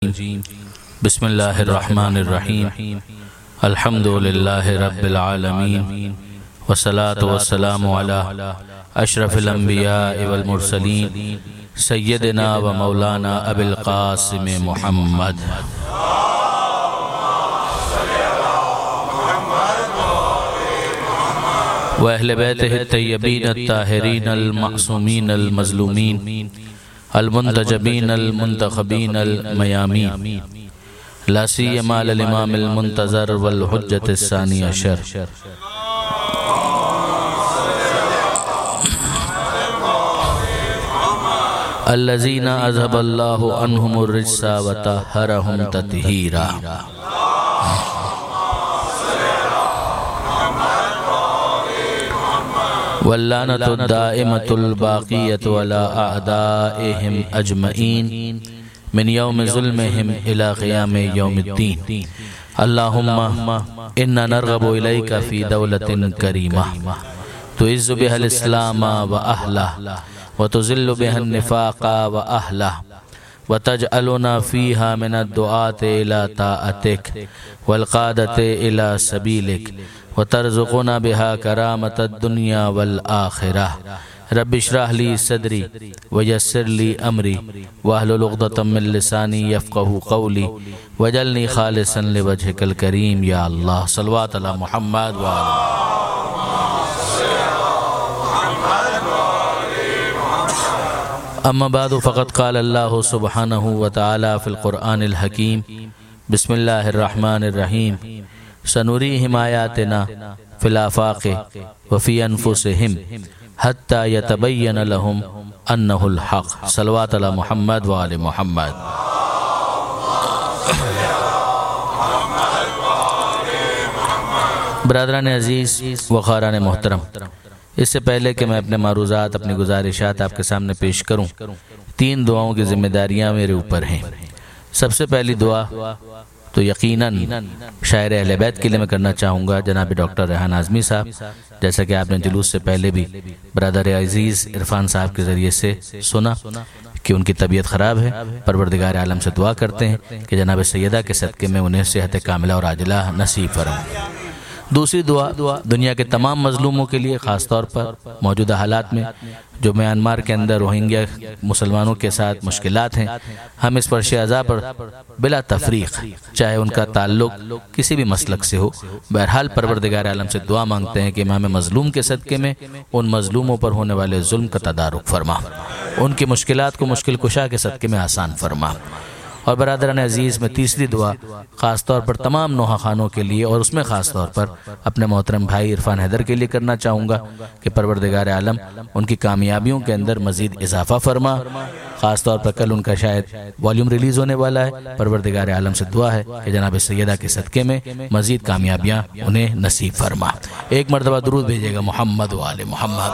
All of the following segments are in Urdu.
الرجیم بسم اللہ الرحمن الرحیم الحمد للہ رب العالمین والصلاة والسلام علی اشرف الانبیاء والمرسلین سیدنا و مولانا ابی القاسم محمد وأهل بيته الطيبين الطاهرين المعصومين المظلومين المنتجبين المنتخبين الميامين لا سيما الإمام المنتظر والحجة الثاني عشر الذين أذهب الله عنهم الرجس وطهرهم تطهيرا واللعنة الدائمة الباقية على أعدائهم أجمعين من يوم ظلمهم إلى قيام يوم الدين اللهم إنا نرغب إليك في دولة كريمة تعز بها الإسلام وأهله وتذل بها النفاق وأهله وتجعلنا فيها من الدعاة إلى طاعتك والقادة إلى سبيلك وترزقنا بها كرامة الدنيا والآخرة رب اشرح لي صدري ويسر لي أمري واحلل عقدة من لساني يفقهوا قولي واجعلني خالصا لوجهك الكريم يا الله صلوات على محمد وآله. أما بعد فقد قال الله سبحانه وتعالى في القرآن الحكيم بسم الله الرحمن الرحيم سنريهم آياتنا في الآفاق وفي أنفسهم حتى يتبين لهم أنه الحق صلوات على محمد وآل محمد. برادران عزیز وخاران محترم، اس سے پہلے کہ میں اپنے معروضات اپنی گزارشات آپ کے سامنے پیش کروں، 3 دعاؤں کی ذمہ داریاں میرے اوپر ہیں. سب سے پہلی دعا تو یقیناً شاعر اہل بیت کے لیے میں کرنا چاہوں گا، جناب ڈاکٹر ریحان اعظمی صاحب. جیسا کہ آپ نے جلوس سے پہلے بھی برادر عزیز عرفان صاحب کے ذریعے سے سنا کہ ان کی طبیعت خراب ہے. پروردگار عالم سے دعا کرتے ہیں کہ جناب سیدہ کے صدقے میں انہیں صحت کاملہ اور عاجلہ نصیب فرمائے. دوسری دعا دنیا کے تمام مظلوموں کے لیے، خاص طور پر موجودہ حالات میں جو میانمار کے اندر روہنگیا مسلمانوں کے ساتھ مشکلات ہیں، ہم اس فرش اعضاء پر بلا تفریق چاہے ان کا تعلق کسی بھی مسلک سے ہو، بہرحال پروردگار عالم سے دعا مانگتے ہیں کہ امام مظلوم کے صدقے میں ان مظلوموں پر ہونے والے ظلم کا تدارک فرما، ان کی مشکلات کو مشکل کشا کے صدقے میں آسان فرما. اور برادران عزیز میں تیسری دعا خاص طور پر تمام نوحہ خانوں کے لیے اور اس میں خاص طور پر اپنے محترم بھائی عرفان حیدر کے لیے کرنا چاہوں گا کہ پروردگار عالم ان کی کامیابیوں کے اندر مزید اضافہ فرما. خاص طور پر کل ان کا شاید والیوم ریلیز ہونے والا ہے، پروردگار عالم سے دعا ہے کہ جناب سیدہ کے صدقے میں مزید کامیابیاں انہیں نصیب فرما. ایک مرتبہ درود بھیجیے گا محمد و آل محمد.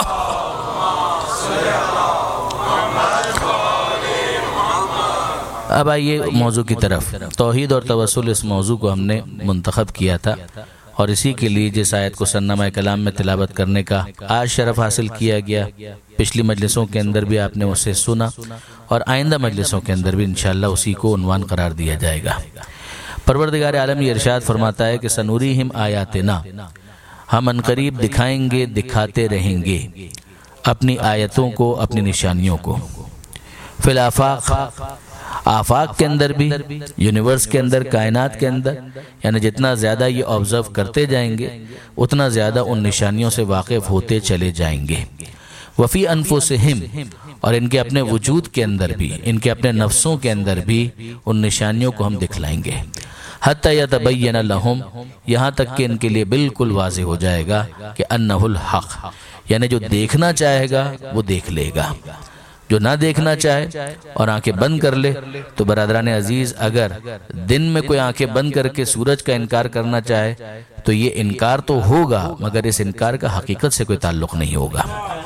اب آئیے موضوع کی طرف. توحید اور توسل اس موضوع کو ہم نے منتخب کیا تھا اور اسی کے لیے جس آیت کو سرنامہ کلام میں تلاوت کرنے کا آج شرف حاصل کیا گیا، پچھلی مجلسوں کے اندر بھی آپ نے اسے سنا اور آئندہ مجلسوں کے اندر بھی انشاءاللہ اسی کو عنوان قرار دیا جائے گا. پروردگار عالم یہ ارشاد فرماتا ہے کہ سنوریہم آیاتنا، ہم عنقریب دکھائیں گے، دکھاتے رہیں گے اپنی آیتوں کو، اپنی نشانیوں کو. فی الآفاق، آفاق کے اندر بھی، یونیورس کے اندر، کائنات کے اندر، یعنی جتنا زیادہ یہ آبزرو کرتے جائیں گے اتنا زیادہ ان نشانیوں سے واقف ہوتے چلے جائیں گے. وفی انفسہم، اور ان کے اپنے وجود کے اندر بھی، ان کے اپنے نفسوں کے اندر بھی ان نشانیوں کو ہم دکھلائیں گے. حتی یتبین لہم، یہاں تک کہ ان کے لیے بالکل واضح ہو جائے گا کہ انہ الحق، یعنی جو دیکھنا چاہے گا وہ دیکھ لے گا، جو نہ دیکھنا چاہے اور آنکھیں بند کر لے. تو برادران عزیز اگر دن میں کوئی آنکھیں بند کر کے سورج کا انکار کرنا چاہے تو یہ انکار تو ہوگا مگر اس انکار کا حقیقت سے کوئی تعلق نہیں ہوگا.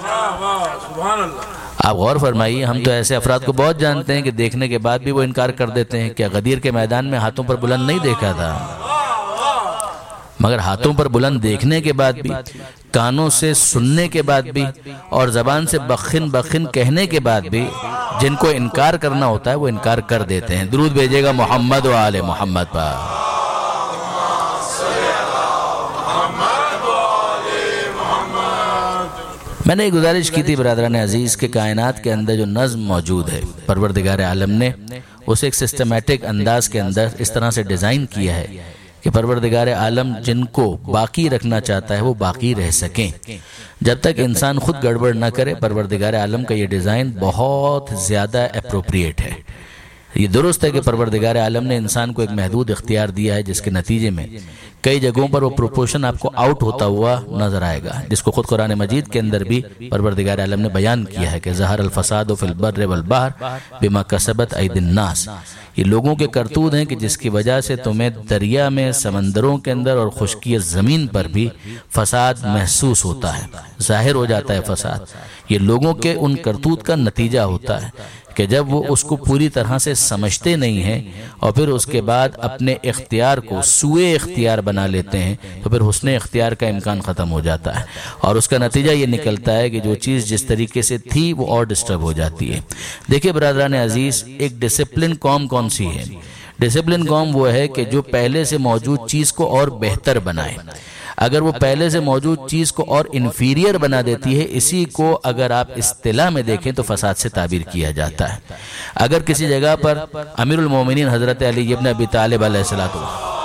آپ غور فرمائیے، ہم تو ایسے افراد کو بہت جانتے ہیں کہ دیکھنے کے بعد بھی وہ انکار کر دیتے ہیں. کیا غدیر کے میدان میں ہاتھوں پر بلند نہیں دیکھا تھا؟ مگر ہاتھوں پر بلند دیکھنے کے بعد بھی کانوں سے سننے کے بعد بھی اور زبان سے بخن بخن کہنے کے بعد بھی جن کو انکار کرنا ہوتا ہے وہ انکار کر دیتے ہیں۔ درود بھیجے گا محمد و آل محمد پر۔ میں نے ایک گزارش کی تھی برادران عزیز کہ کائنات کے اندر جو نظم موجود ہے پروردگار عالم نے اسے ایک سسٹمیٹک انداز کے اندر اس طرح سے ڈیزائن کیا ہے کہ پروردگار عالم جن کو باقی رکھنا چاہتا ہے وہ باقی رہ سکیں۔ جب تک انسان خود گڑبڑ نہ کرے پروردگار عالم کا یہ ڈیزائن بہت زیادہ اپروپریٹ ہے۔ یہ درست ہے کہ پروردگار عالم نے انسان کو ایک محدود اختیار دیا ہے جس کے نتیجے میں کئی جگہوں پر وہ پروپورشن آپ کو آؤٹ ہوتا ہوا نظر آئے گا، جس کو خود قرآن مجید کے اندر بھی پروردگار عالم نے بیان کیا ہے کہ ظہر الفساد فی البر والبحر بما کسبت ایدی الناس۔ یہ لوگوں کے کرتوت ہیں کہ جس کی وجہ سے تمہیں دریا میں، سمندروں کے اندر اور خشکی زمین پر بھی فساد محسوس ہوتا ہے، ظاہر ہو جاتا ہے فساد۔ یہ لوگوں کے ان کرتوت کا نتیجہ ہوتا ہے کہ جب وہ اس کو پوری طرح سے سمجھتے نہیں ہیں اور پھر اس کے بعد اپنے اختیار کو سوء اختیار بنا لیتے ہیں تو پھر حسن اختیار کا امکان ختم ہو جاتا ہے، اور اس کا نتیجہ یہ نکلتا ہے کہ جو چیز جس طریقے سے تھی وہ اور ڈسٹرب ہو جاتی ہے۔ دیکھیں برادران عزیز، ایک ڈسپلن قوم کون سی ہے؟ ڈسپلن قوم وہ ہے کہ جو پہلے سے موجود چیز کو اور بہتر بنائے۔ اگر وہ پہلے سے موجود چیز کو اور انفیریئر بنا دیتی ہے، اسی کو اگر آپ اصطلاح میں دیکھیں تو فساد سے تعبیر کیا جاتا ہے۔ اگر کسی جگہ پر امیر المومنین حضرت علی ابن ابی طالب علیہ السلام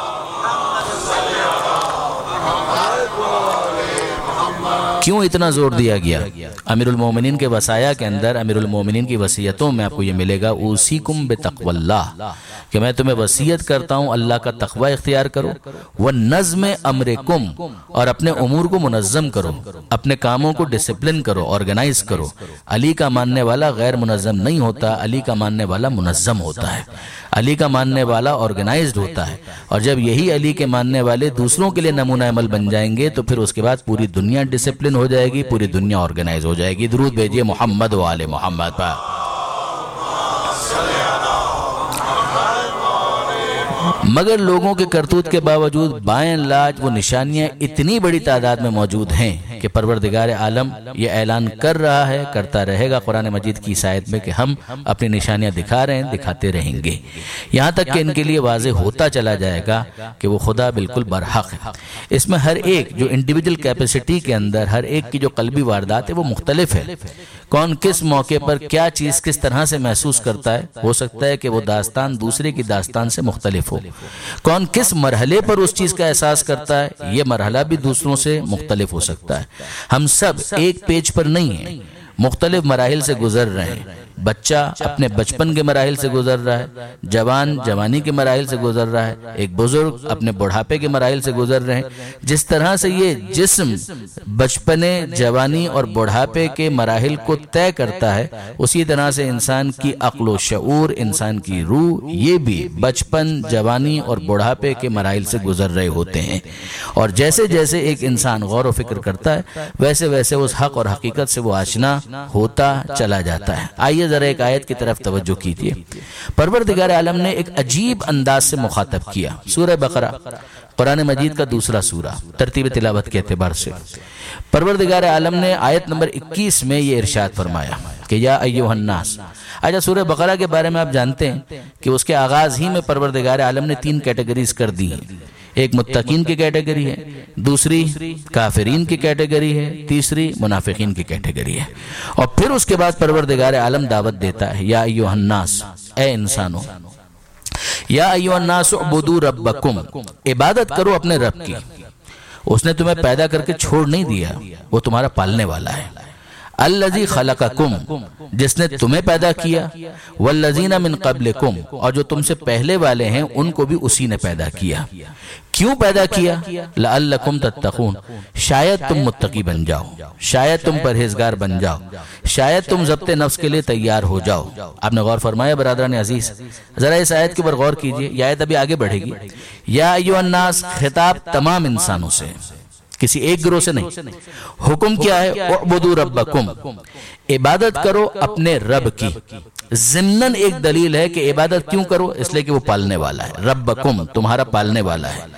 کیوں اتنا زور دیا گیا؟ امیر المومنین کے وصایا کے اندر، امیر المومنین کی وصیتوں میں آپ کو یہ ملے گا اوصیکم بتقوی اللہ، کہ میں تمہیں وصیت کرتا ہوں اللہ کا تقوی اختیار کرو، ونظم امرکم، اور اپنے امور کو منظم کرو، اپنے کاموں کو ڈسپلن کرو، آرگنائز کرو۔ علی کا ماننے والا غیر منظم نہیں ہوتا، علی کا ماننے والا منظم ہوتا ہے، علی کا ماننے والا آرگنائزڈ ہوتا ہے، اور جب یہی علی کے ماننے والے دوسروں کے لیے نمونہ عمل بن جائیں گے تو پھر اس کے بعد پوری دنیا ڈسپلن ہو جائے گی، پوری دنیا آرگنائز ہو جائے گی۔ درود بھیجیے محمد و آل محمد پر۔ مگر لوگوں کے کرتوت کے باوجود بائیں لاج وہ نشانیاں اتنی بڑی تعداد میں موجود ہیں کہ پروردگار عالم یہ اعلان کر رہا ہے، کرتا رہے گا قرآن مجید کی اس آیت میں کہ ہم اپنی نشانیاں دکھا رہے ہیں، دکھاتے رہیں گے، یہاں تک کہ ان کے لیے واضح ہوتا چلا جائے گا کہ وہ خدا بالکل برحق ہے۔ اس میں ہر ایک جو انڈیویجول کیپیسٹی کے اندر ہر ایک کی جو قلبی واردات ہے وہ مختلف ہے۔ کون کس موقع پر کیا چیز کس طرح سے محسوس کرتا ہے، ہو سکتا ہے کہ وہ داستان دوسرے کی داستان سے مختلف ہو۔ کون کس مرحلے پر اس چیز کا احساس کرتا ہے، یہ مرحلہ بھی دوسروں سے مختلف ہو سکتا ہے۔ ہم سب ایک پیج پر نہیں ہیں، مختلف مراحل سے گزر رہے ہیں۔ بچہ اپنے بچپن کے مراحل سے گزر رہا ہے، جوان جوانی کے مراحل سے گزر رہا ہے، ایک بزرگ اپنے بڑھاپے کے مراحل سے گزر رہے ہیں۔ جس طرح سے یہ جسم بچپنے، جوانی اور بڑھاپے کے مراحل کو طے کرتا ہے، اسی طرح سے انسان کی عقل و شعور، انسان کی روح، یہ بھی بچپن، جوانی اور بڑھاپے کے مراحل سے گزر رہے ہوتے ہیں، اور جیسے جیسے ایک انسان غور و فکر کرتا ہے ویسے ویسے اس حق اور حقیقت سے وہ آشنا ہوتا چلا جاتا ہے۔ آئیے ذرا ایک آیت کی طرف توجہ کیجیے۔ پروردگار عالم نے ایک عجیب انداز سے مخاطب کیا۔ سورہ بقرہ قرآن مجید کا دوسرا سورہ، ترتیب تلاوت کے اعتبار سے پروردگار عالم نے آیت نمبر 21 میں یہ ارشاد فرمایا کہ یا ایھا الناس۔ اچھا، سورہ بقرہ کے بارے میں آپ جانتے ہیں کہ اس کے آغاز ہی میں پروردگار عالم نے 3 کیٹیگریز کر دی ہیں۔ ایک متقین کی کیٹیگری ہے، دوسری کافرین کی کیٹیگری ہے، تیسری منافقین کی کیٹیگری ہے، اور پھر اس کے بعد پروردگار عالم دعوت دیتا ہے یا ایھا الناس، اے انسانوں، یا ایھا الناس اعبدوا ربکم، عبادت کرو اپنے رب کی۔ اس نے تمہیں پیدا کر کے چھوڑ نہیں دیا، وہ تمہارا پالنے والا ہے۔ الذی خلقکم، جس نے تمہیں پیدا کیا، والذین من قبلکم، اور جو تم سے پہلے والے ہیں ان کو بھی اسی نے پیدا کیا۔ کیوں پیدا کیا؟ لعلکم تتقون، شاید تم متقی بن جاؤ، شاید تم پرہیزگار بن جاؤ، شاید تم ضبط نفس کے لیے تیار ہو جاؤ۔ آپ نے غور فرمایا برادران عزیز؟ ذرا اس آیت کے اوپر غور کیجئے، یہ آیت ابھی آگے بڑھے گی۔ یا ایھا الناس خطاب تمام انسانوں سے، کسی ایک گروہ سے نہیں۔ حکم کیا ہے؟ اعبدوا ربکم، عبادت کرو اپنے رب کی۔ ضمناً ایک دلیل ہے کہ عبادت کیوں کرو، اس لیے کہ وہ پالنے والا ہے۔ ربکم، تمہارا پالنے والا ہے۔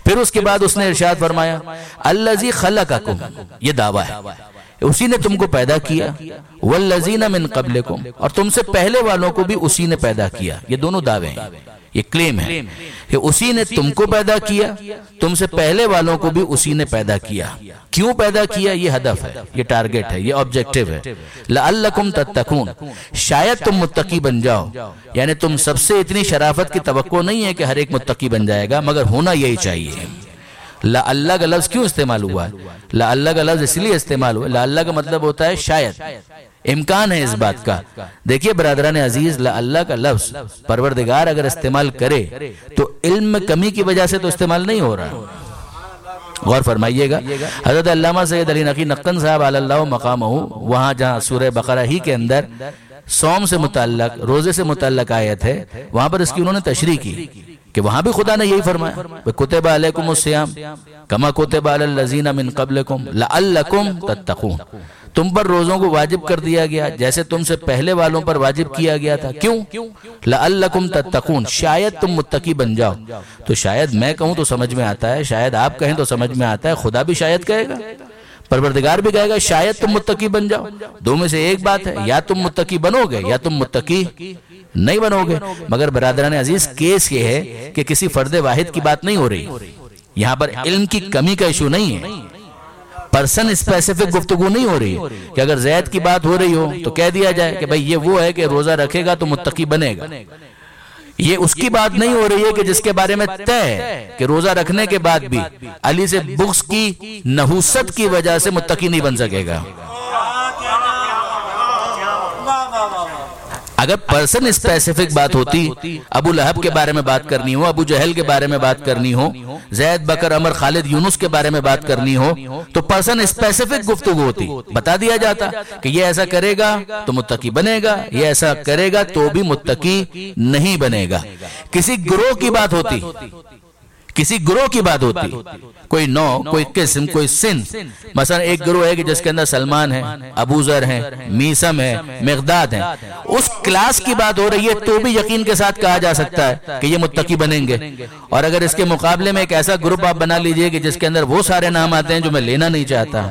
پھر اس کے بعد اس نے ارشاد فرمایا الذی خلقکم، یہ دعویٰ ہے، اسی نے تم کو پیدا کیا، والذین من قبلکم، اور تم سے پہلے والوں کو بھی اسی نے پیدا کیا. یہ دونوں دعوے ہیں، یہ کلیم ہے کہ اسی نے تم کو پیدا کیا، تم سے پہلے والوں کو بھی اسی نے پیدا کیا. کیوں پیدا کیا؟ یہ ہدف ہے، یہ ٹارگٹ ہے، یہ آبجیکٹو ہے. لعلکم تتقون، شاید تم متقی بن جاؤ. یعنی تم سب سے اتنی شرافت کی توقع نہیں ہے کہ ہر ایک متقی بن جائے گا، مگر ہونا یہی چاہیے. لعلہ کا لفظ کیوں استعمال ہوا ہے؟ لعلہ کا لفظ اس لیے استعمال ہوا ہے، لعلہ کا مطلب ہوتا ہے شاید، امکان ہے اس بات کا. دیکھیے برادران عزیز، لعلہ کا لفظ پروردگار اگر استعمال کرے تو علم میں کمی کی وجہ سے تو استعمال نہیں ہو رہا. غور فرمائیے گا. حضرت علامہ سید علی نقی نقن صاحب علی اللہ مقامہ، وہاں جہاں سورہ بقرہ ہی کے اندر صوم سے متعلق، روزے سے متعلق آیت ہے، وہاں پر اس کی انہوں نے تشریح کی کہ وہاں بھی خدا نے یہی فرمایا کتب علیکم الصیام کما کتب علی الذین من قبلکم لعلکم تتقون، تم پر روزوں کو واجب کر دیا گیا جیسے تم سے پہلے والوں پر واجب کیا گیا تھا. کیوں؟ لعلکم تتقون، شاید تم متقی بن جاؤ. تو شاید میں کہوں تو سمجھ میں آتا ہے، شاید آپ کہیں تو سمجھ میں آتا ہے، خدا بھی شاید کہے گا، پروردگار بھی کہے گا شاید تم متقی بن جاؤ. دو میں سے ایک بات ہے، یا تم متقی بنو گے یا تم متقی نہیں بنو گے. مگر برادران عزیز کیس یہ ہے کہ کسی فرد واحد کی بات نہیں ہو رہی، یہاں پر علم کی کمی کا ایشو نہیں ہے، پرسن اسپیسیفک گفتگو نہیں ہو رہی ہے کہ اگر زید کی بات ہو رہی ہو تو کہہ دیا جائے کہ بھئی یہ وہ ہے کہ روزہ رکھے گا تو متقی بنے گا. یہ اس کی بات نہیں ہو رہی ہے کہ جس کے بارے میں طے ہے کہ روزہ رکھنے کے بعد بھی علی سے بغض کی نحوست کی وجہ سے متقی نہیں بن سکے گا. اگر پرسن اسپیسیفک بات ہوتی، ابو لہب کے بارے میں بات کرنی ہو، ابو جہل کے بارے میں بات کرنی ہو، زید بکر عمر خالد یونس کے بارے میں بات کرنی ہو، تو پرسن اسپیسیفک گفتگو ہوتی، بتا دیا جاتا کہ یہ ایسا کرے گا تو متقی بنے گا، یہ ایسا کرے گا تو بھی متقی نہیں بنے گا. کسی گروہ کی بات ہوتی، کسی گروہ کی بات ہوتی، کوئی نو، کوئی قسم، کوئی سن. مثلا ایک گروہ ہے کہ جس کے اندر سلمان ہے، ابو ذر ہے، میثم ہے، مقداد ہے، اس کلاس کی بات ہو رہی ہے تو بھی یقین کے ساتھ کہا جا سکتا ہے کہ یہ متقی بنیں گے. اور اگر اس کے مقابلے میں ایک ایسا گروپ آپ بنا لیجئے کہ جس کے اندر وہ سارے نام آتے ہیں جو میں لینا نہیں چاہتا،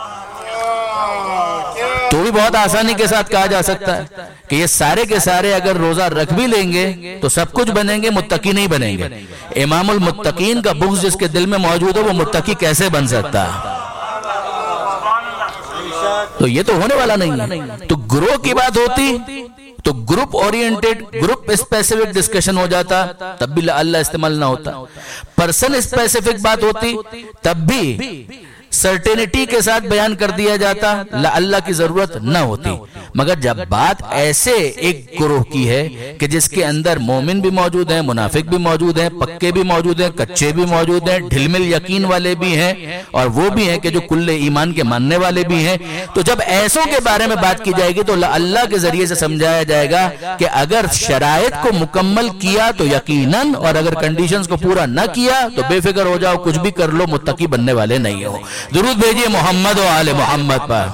تو بھی بہت آسانی کے ساتھ کہا جا سکتا ہے کہ یہ سارے کے سارے اگر روزہ رکھ بھی لیں گے تو سب کچھ بنیں گے، متقی نہیں بنیں گے. امام المتقین کا بغض جس کے دل میں موجود ہے وہ متقی کیسے بن سکتا ہے؟ تو یہ تو ہونے والا نہیں ہے. تو گروہ کی بات ہوتی تو group oriented, group specific discussion ہو جاتا، تب بھی اللہ استعمال نہ ہوتا. پرسن اسپیسیفک بات ہوتی تب بھی سرٹینٹی کے ساتھ بیان کر دیا جاتا، اللہ کی ضرورت نہ ہوتی. مگر جب بات ایسے ایک گروہ کی ہے کہ جس کے اندر مومن بھی موجود ہیں، منافق بھی موجود ہیں، پکے بھی موجود ہیں، کچے بھی موجود ہیں، ڈھل مل یقین والے بھی ہیں، اور وہ بھی ہیں کہ جو کل ایمان کے ماننے والے بھی ہیں، تو جب ایسوں کے بارے میں بات کی جائے گی تو اللہ کے ذریعے سے سمجھایا جائے گا کہ اگر شرائط کو مکمل کیا تو یقیناً، اور اگر کنڈیشنز کو پورا نہ کیا تو بے فکر ہو جاؤ، کچھ بھی کر لو، متقی بننے والے نہیں ہو. درود بھیجئے محمد و آل محمد پر.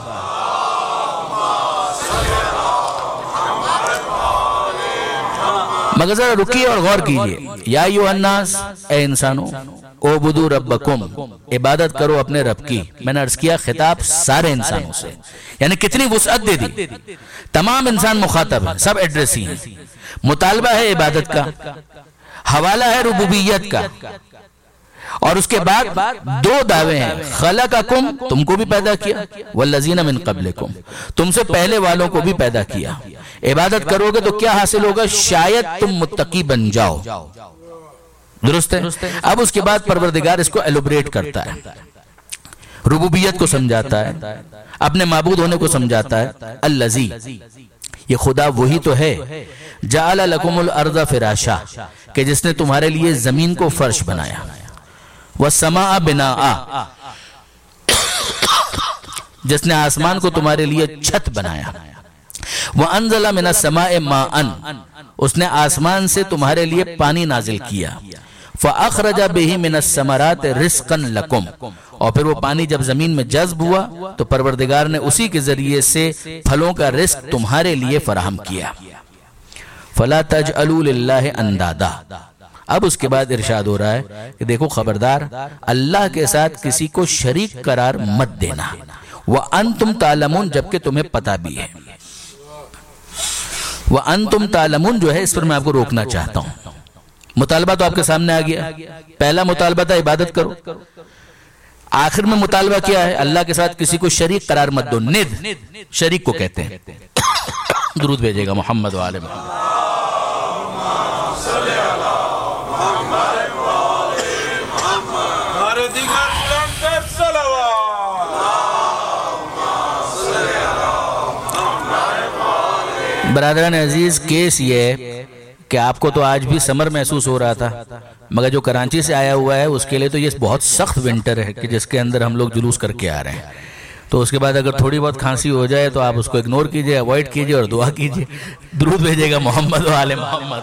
مگر ذرا رکیے اور غور کیجئے. یا ایھا الناس، اے انسانوں، اعبدوا ربکم، عبادت کرو اپنے رب کی. میں نے عرض کیا خطاب سارے انسانوں سے، یعنی کتنی وسعت دے دی، تمام انسان مخاطب ہیں، سب ایڈریسی ہیں. مطالبہ ہے عبادت کا، حوالہ ہے ربوبیت کا، اور اس کے بعد دو دعوے ہیں. خلقکم، تم کو بھی پیدا کیا، والذین من قبلکم، تم سے پہلے والوں کو بھی پیدا کیا. عبادت کرو گے تو کیا حاصل ہوگا؟ شاید تم متقی بن جاؤ. درست ہے. اب اس کے بعد پروردگار اس کو ایلوبریٹ کرتا ہے، ربوبیت کو سمجھاتا ہے، اپنے معبود ہونے کو سمجھاتا ہے. الذی، یہ خدا وہی تو ہے، جعل لکم الارض فراشا، کہ جس نے تمہارے لیے زمین کو فرش بنایا، والسماء بناء، جس نے آسمان کو تمہارے لیے چھت بنایا، وانزل من السماء ماء، اس نے آسمان سے تمہارے لیے پانی نازل کیا، فاخرج به من الثمرات رزقا لکم، اور پھر وہ پانی جب زمین میں جذب ہوا تو پروردگار نے اسی کے ذریعے سے پھلوں کا رزق تمہارے لیے فراہم کیا. فلا تجعلوا للہ اندادا، اب اس کے بعد ارشاد ہو رہا ہے کہ دیکھو خبردار، اللہ کے ساتھ کسی کو شریک قرار مت دینا، وَأَنْتُمْ تَعْلَمُونَ جبکہ تمہیں پتہ بھی ہے۔ وَأَنْتُمْ تَعْلَمُونَ جو ہے اس پر میں آپ کو روکنا چاہتا ہوں۔ مطالبہ تو آپ کے سامنے آ گیا، پہلا مطالبہ تھا عبادت کرو، آخر میں مطالبہ کیا ہے؟ اللہ کے ساتھ کسی کو شریک قرار مت دو، ند شریک کو کہتے ہیں۔ درود بھیجے گا محمد و آل محمد۔ برادران عزیز، کیس یہ ہے کہ آپ کو تو آج بھی سمر محسوس ہو رہا تھا، مگر جو کراچی سے آیا ہوا ہے اس کے لیے تو یہ بہت سخت ونٹر ہے کہ جس کے اندر ہم لوگ جلوس کر کے آ رہے ہیں۔ تو اس کے بعد اگر تھوڑی بہت کھانسی ہو جائے تو آپ اس کو اگنور کیجئے، اوائڈ کیجئے اور دعا کیجئے۔ درود بھیجے گا محمد و آل محمد۔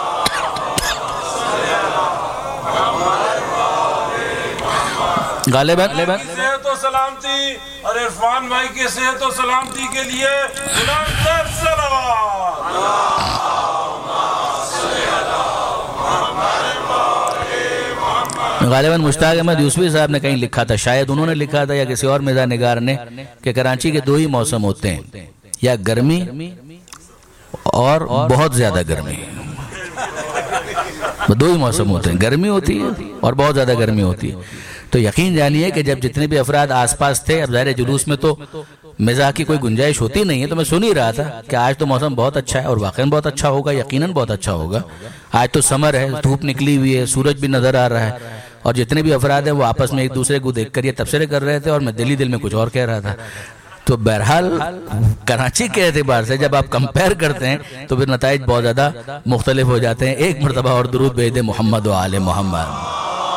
غالباً صحت و سلامتی اور عرفان بھائی کی صحت و سلامتی کے لیے بلند صلوات۔ غالباً مشتاق احمد یوسفی صاحب نے کہیں لکھا تھا، شاید انہوں نے لکھا تھا یا کسی اور مزاح نگار نے، کہ کراچی کے دو ہی موسم ہوتے ہیں، یا گرمی اور بہت زیادہ گرمی۔ دو ہی موسم ہوتے ہیں، گرمی ہوتی ہے اور بہت زیادہ گرمی ہوتی ہے۔ تو یقین جانیے کہ جب جتنے بھی افراد آس پاس تھے، اب ظاہر جلوس میں تو مزاح کی کوئی گنجائش ہوتی نہیں ہے، تو میں سن ہی رہا تھا کہ آج تو موسم بہت اچھا ہے اور واقعاً بہت اچھا ہوگا، یقیناً بہت اچھا ہوگا۔ آج تو سمر ہے، دھوپ نکلی ہوئی ہے، سورج بھی نظر آ رہا ہے، اور جتنے بھی افراد ہیں وہ آپس میں ایک دوسرے کو دیکھ کر یہ تبصرے کر رہے تھے، اور میں دل میں کچھ اور کہہ رہا تھا۔ تو بہرحال کراچی کے اعتبار سے جب آپ کمپیئر کرتے ہیں تو پھر نتائج بہت زیادہ مختلف ہو جاتے ہیں۔ ایک مرتبہ اور درود بھیج دیں محمد و آل محمد۔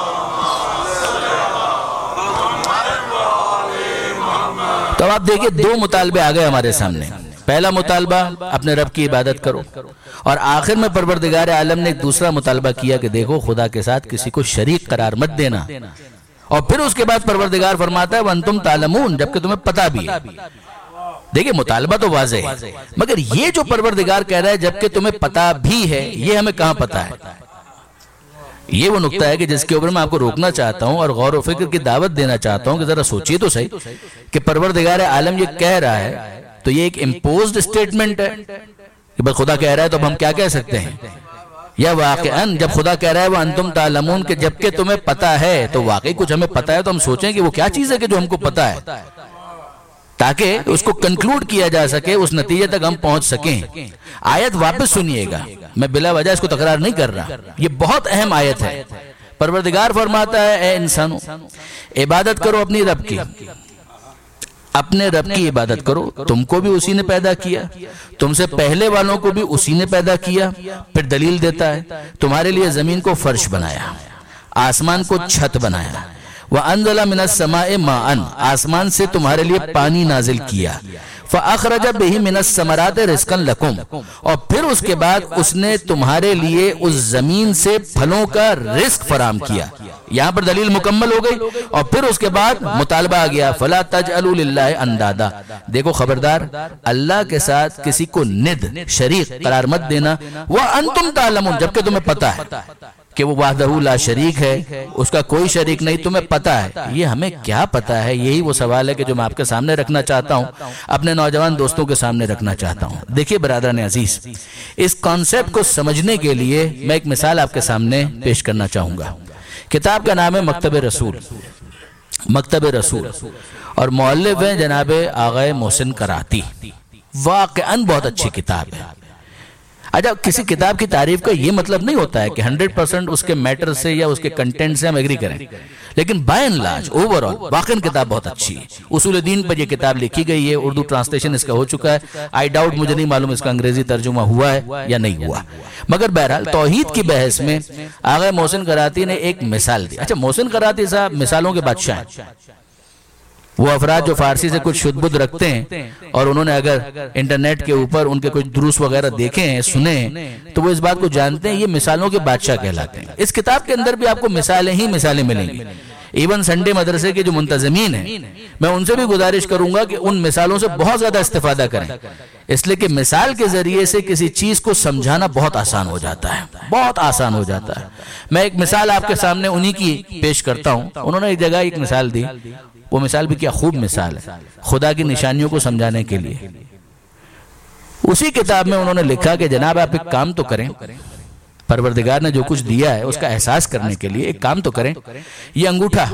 تو آپ دیکھیں دو مطالبے آ گئے ہمارے سامنے۔ پہلا مطالبہ اپنے رب کی عبادت کرو، اور آخر میں پروردگار عالم نے ایک دوسرا مطالبہ کیا کہ دیکھو خدا کے ساتھ کسی کو شریک قرار مت دینا، اور پھر اس کے بعد پروردگار فرماتا ہے وَأَنْتُمْ تَعْلَمُونَ جبکہ تمہیں پتہ بھی ہے۔ دیکھیں مطالبہ تو واضح ہے، مگر یہ جو پروردگار کہہ رہا ہے جبکہ تمہیں پتہ بھی ہے، یہ ہمیں کہاں پتہ ہے؟ یہ وہ نقطہ ہے کہ جس کے اوپر میں آپ کو روکنا چاہتا ہوں اور غور و فکر کی دعوت دینا چاہتا ہوں کہ ذرا سوچیے تو صحیح کہ پروردگار عالم یہ کہہ رہا ہے تو یہ ایک امپوزڈ سٹیٹمنٹ ہے کہ بس خدا کہہ رہا ہے تو اب ہم کیا کہہ سکتے ہیں؟ یا واقعاً جب خدا کہہ رہا ہے وَأَنْتُمْ تَعْلَمُونَ کہ جبکہ تمہیں پتہ ہے، تو واقعی کچھ ہمیں پتہ ہے، تو ہم سوچیں کہ وہ کیا چیز ہے کہ جو ہم کو پتہ ہے، تاکہ اس کو کنکلوڈ کیا جا سکے، اس نتیجے تک ہم پہنچ سکیں۔ آیت واپس سنیے گا، میں بلا وجہ اس کو تکرار نہیں کر رہا، یہ بہت اہم آیت ہے۔ پروردگار فرماتا ہے اے انسانوں عبادت کرو اپنی رب کی، اپنے رب کی عبادت کرو، تم کو بھی اسی نے پیدا کیا، تم سے پہلے والوں کو بھی اسی نے پیدا کیا۔ پھر دلیل دیتا ہے تمہارے لیے زمین کو فرش بنایا، آسمان کو چھت بنایا، وَأَنزَلَ مِنَ السَّمَاءِ مَاءً آسمان سے تمہارے لیے پانی نازل کیا، فَأَخْرَجَ بِهِ مِنَ الثَّمَرَاتِ رِزْقًا لَكُمْ اور پھر اس کے بعد اس نے تمہارے لیے اس زمین سے پھلوں کا رزق فراہم کیا۔ یہاں پر دلیل مکمل ہو گئی، اور پھر اس کے بعد مطالبہ آ گیا فَلَا تَجْعَلُوا لِلَّهِ أَنْدَادًا دیکھو خبردار اللہ کے ساتھ کسی کو ند شریک قرار مت دینا، وَأَنْتُمْ تَعْلَمُونَ جبکہ تمہیں پتہ ہے کہ وہ وحدہ لا شریک ہے، اس کا کوئی شریک نہیں، تمہیں پتہ ہے۔ یہ ہمیں کیا پتہ ہے؟ یہی وہ سوال ہے کہ جو میں آپ کے سامنے رکھنا چاہتا ہوں، اپنے نوجوان دوستوں کے سامنے رکھنا چاہتا ہوں۔ دیکھیے برادران عزیز، اس کانسیپٹ کو سمجھنے کے لیے میں ایک مثال آپ کے سامنے پیش کرنا چاہوں گا۔ کتاب کا نام ہے مکتب رسول، مکتب رسول، اور مؤلف ہیں جناب آغا محسن کراتی۔ واقعاً بہت اچھی کتاب ہے۔ اچھا کسی کتاب کی تعریف کا یہ مطلب نہیں ہوتا ہے کہ 100% اس کے میٹر سے یا اس کے کنٹینٹ سے ہم ایگری کریں، لیکن بائی اینڈ لارج اوورآل واقعاً کتاب بہت اچھی ہے۔ اصول دین پر یہ کتاب لکھی گئی ہے، اردو ٹرانسلیشن اس کا ہو چکا ہے، آئی ڈاؤٹ مجھے نہیں معلوم اس کا انگریزی ترجمہ ہوا ہے یا نہیں ہوا، مگر بہرحال توحید کی بحث میں آغا محسن کراتی نے ایک مثال دی۔ اچھا محسن کراتی صاحب مثالوں کے بادشاہ ہیں، وہ افراد جو فارسی سے کچھ شد بدھ رکھتے ہیں اور انہوں نے اگر انٹرنیٹ کے اوپر ان کے کچھ دروس وغیرہ دیکھے ہیں، سنے ہیں، تو وہ اس بات کو جانتے ہیں یہ مثالوں کے بادشاہ کہلاتے ہیں۔ اس کتاب کے اندر بھی آپ کو مثالیں ہی مثالیں ملیں گی۔ ایون سنڈے مدرسے کے جو منتظمین ہیں میں ان سے بھی گزارش کروں گا کہ ان مثالوں سے بہت زیادہ استفادہ کریں، اس لیے کہ مثال کے ذریعے سے کسی چیز کو سمجھانا بہت آسان ہو جاتا ہے، بہت آسان ہو جاتا ہے۔ میں ایک مثال آپ کے سامنے انہی کی پیش کرتا ہوں۔ انہوں نے ایک جگہ ایک مثال دی، وہ مثال بھی کیا خوب مثال ہے خدا کی نشانیوں کو سمجھانے کے لیے۔ اسی کتاب میں انہوں نے لکھا کہ جناب آپ ایک کام تو کریں، پروردگار نے جو کچھ دیا ہے اس کا احساس کرنے کے لیے ایک کام تو کریں، یہ انگوٹھا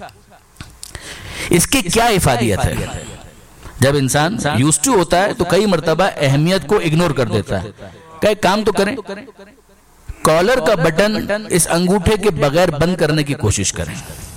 اس کی کیا افادیت ہے؟ جب انسان یوزڈ ٹو ہوتا ہے تو کئی مرتبہ اہمیت کو اگنور کر دیتا ہے۔ کہ ایک کام تو کریں، کالر کا بٹن اس انگوٹھے کے بغیر بند کرنے کی کوشش کریں،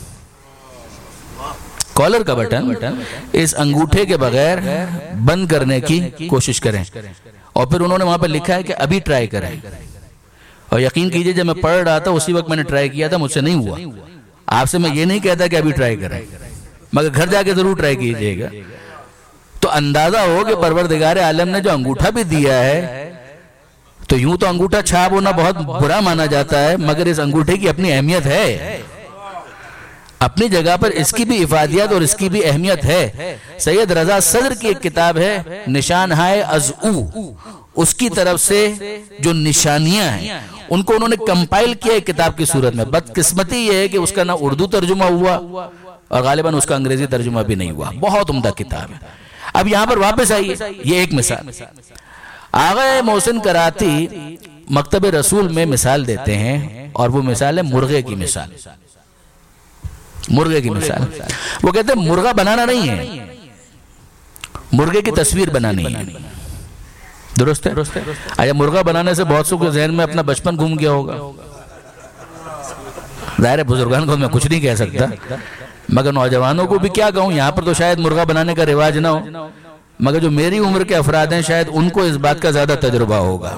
کالر کا بٹن اس انگوٹھے کے بغیر بند کرنے کی کوشش کریں۔ اور پھر انہوں نے وہاں پہ لکھا ہے کہ ابھی ٹرائی کریں، اور یقین کیجئے جب میں پڑھ رہا تھا اسی وقت میں نے ٹرائی کیا تھا، مجھ سے نہیں ہوا۔ آپ سے میں یہ نہیں کہتا کہ ابھی ٹرائی کریں، مگر گھر جا کے ضرور ٹرائی کیجئے گا، تو اندازہ ہو کہ پروردگار عالم نے جو انگوٹھا بھی دیا ہے، تو یوں تو انگوٹھا چھاپ ہونا بہت برا مانا جاتا ہے، مگر اس انگوٹھے کی اپنی اہمیت ہے، اپنی جگہ پر اس کی بھی افادیت اور اس کی بھی اہمیت ہے۔ سید رضا صدر کی ایک کتاب ہے نشان ہائے از او، اس کی طرف سے جو نشانیاں ہیں ان کو انہوں نے کمپائل کیا ایک کتاب کی صورت میں۔ بدقسمتی یہ ہے کہ اس کا نہ اردو ترجمہ ہوا اور غالباً اس کا انگریزی ترجمہ بھی نہیں ہوا، بہت عمدہ کتاب ہے۔ اب یہاں پر واپس آئیے، یہ ایک مثال۔ آغا محسن کراتی مکتب رسول میں مثال دیتے ہیں، اور وہ مثال ہے مرغے کی مثال، مرغے کی مثال۔ وہ کہتے ہیں مرغا بنانا نہیں ہے، مرغے کی تصویر بنانی ہے۔ درست ہے؟ آیا مرغا بنانے سے بہت سو کے ذہن میں اپنا بچپن گھوم گیا ہوگا۔ ظاہر بزرگان کو میں کچھ نہیں کہہ سکتا، مگر نوجوانوں کو بھی کیا کہوں، یہاں پر تو شاید مرغا بنانے کا رواج نہ ہو، مگر جو میری عمر کے افراد ہیں شاید ان کو اس بات کا زیادہ تجربہ ہوگا۔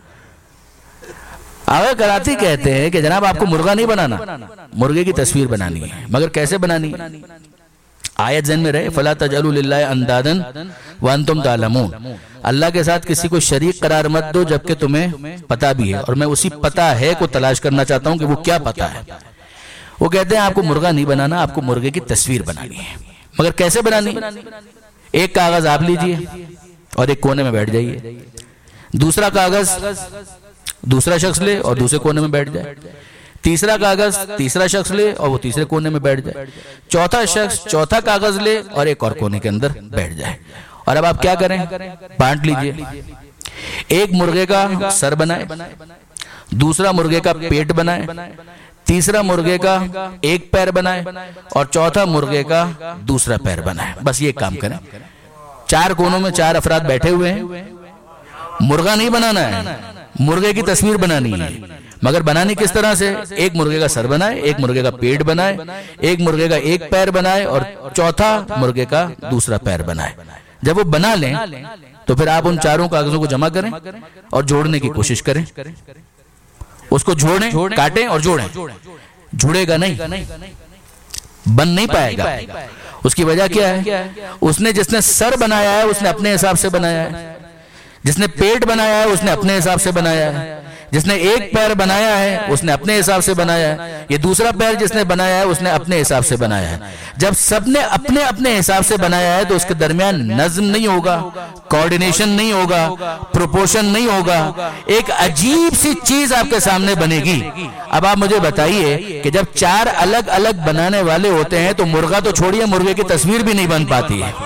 آغا کراتی کہتے ہیں کہ جناب آپ کو مرغا نہیں بنانا، مرغے کی تصویر بنانی ہے، مگر کیسے بنانی ہے؟ آیت ذہن میں رہے، فَلَا تَجْعَلُوا لِلَّهِ أَنْدَادًا وَأَنْتُمْ تَعْلَمُونَ، اللہ کے ساتھ کسی کو شریک قرار مت دو جبکہ تمہیں پتہ بھی ہے، اور میں اسی پتہ ہے کو تلاش کرنا چاہتا ہوں کہ وہ کیا پتہ ہے۔ وہ کہتے ہیں آپ کو مرغا نہیں بنانا، آپ کو مرغے کی تصویر بنانی ہے، مگر کیسے بنانی؟ ایک کاغذ آپ لیجئے اور ایک کونے میں بیٹھ جائیے، دوسرا کاغذ دوسرا شخص لے اور دوسرے کونے میں بیٹھ جائے، تیسرا کاغذ تیسرا شخص لے اور وہ تیسرے کونے میں بیٹھ جائے، چوتھا شخص چوتھا کاغذ لے اور ایک اور کونے کے اندر بیٹھ جائے۔ اور اب آپ کیا کریں؟ بانٹ لیجئے، ایک مرغے کا سر بنائے، دوسرا مرغے کا پیٹ بنائے، تیسرا مرغے کا ایک پیر بنائے اور چوتھا مرغے کا دوسرا پیر بنائے۔ بس یہ کام کریں، چار کونوں میں چار افراد بیٹھے ہوئے ہیں، مرغا نہیں بنانا ہے، مرغے کی تصویر بنانی ہے، مگر بنانی کس طرح سے؟ ایک مرغے کا سر بنائے، ایک مرغے کا پیٹ بنائے، ایک مرغے کا ایک پیر بنائے اور چوتھا مرغے کا دوسرا پیر بنائے۔ جب وہ بنا لیں تو پھر آپ ان چاروں کاغذوں کو جمع کریں اور جوڑنے کی کوشش کریں، اس کو جوڑیں، کاٹیں اور جوڑیں، جڑے گا نہیں، بن نہیں پائے گا۔ اس کی وجہ کیا ہے؟ جس نے سر بنایا ہے اس نے اپنے حساب سے بنایا ہے، جس نے پیٹ بنایا ہے اس نے اپنے حساب سے بنایا ہے، جس نے ایک پیر بنایا ہے اس نے اپنے حساب سے بنایا ہے، یہ دوسرا پیر جس نے بنایا ہے اس نے اپنے حساب سے بنایا ہے۔ جب سب نے اپنے اپنے حساب سے بنایا ہے تو اس کے درمیان نظم نہیں ہوگا، کوارڈینیشن نہیں ہوگا، پروپورشن نہیں ہوگا، ایک عجیب سی چیز آپ کے سامنے بنے گی۔ اب آپ مجھے بتائیے کہ جب چار الگ الگ بنانے والے ہوتے ہیں تو مرغا تو چھوڑیے، مرغے کی تصویر بھی نہیں بن پاتی ہے۔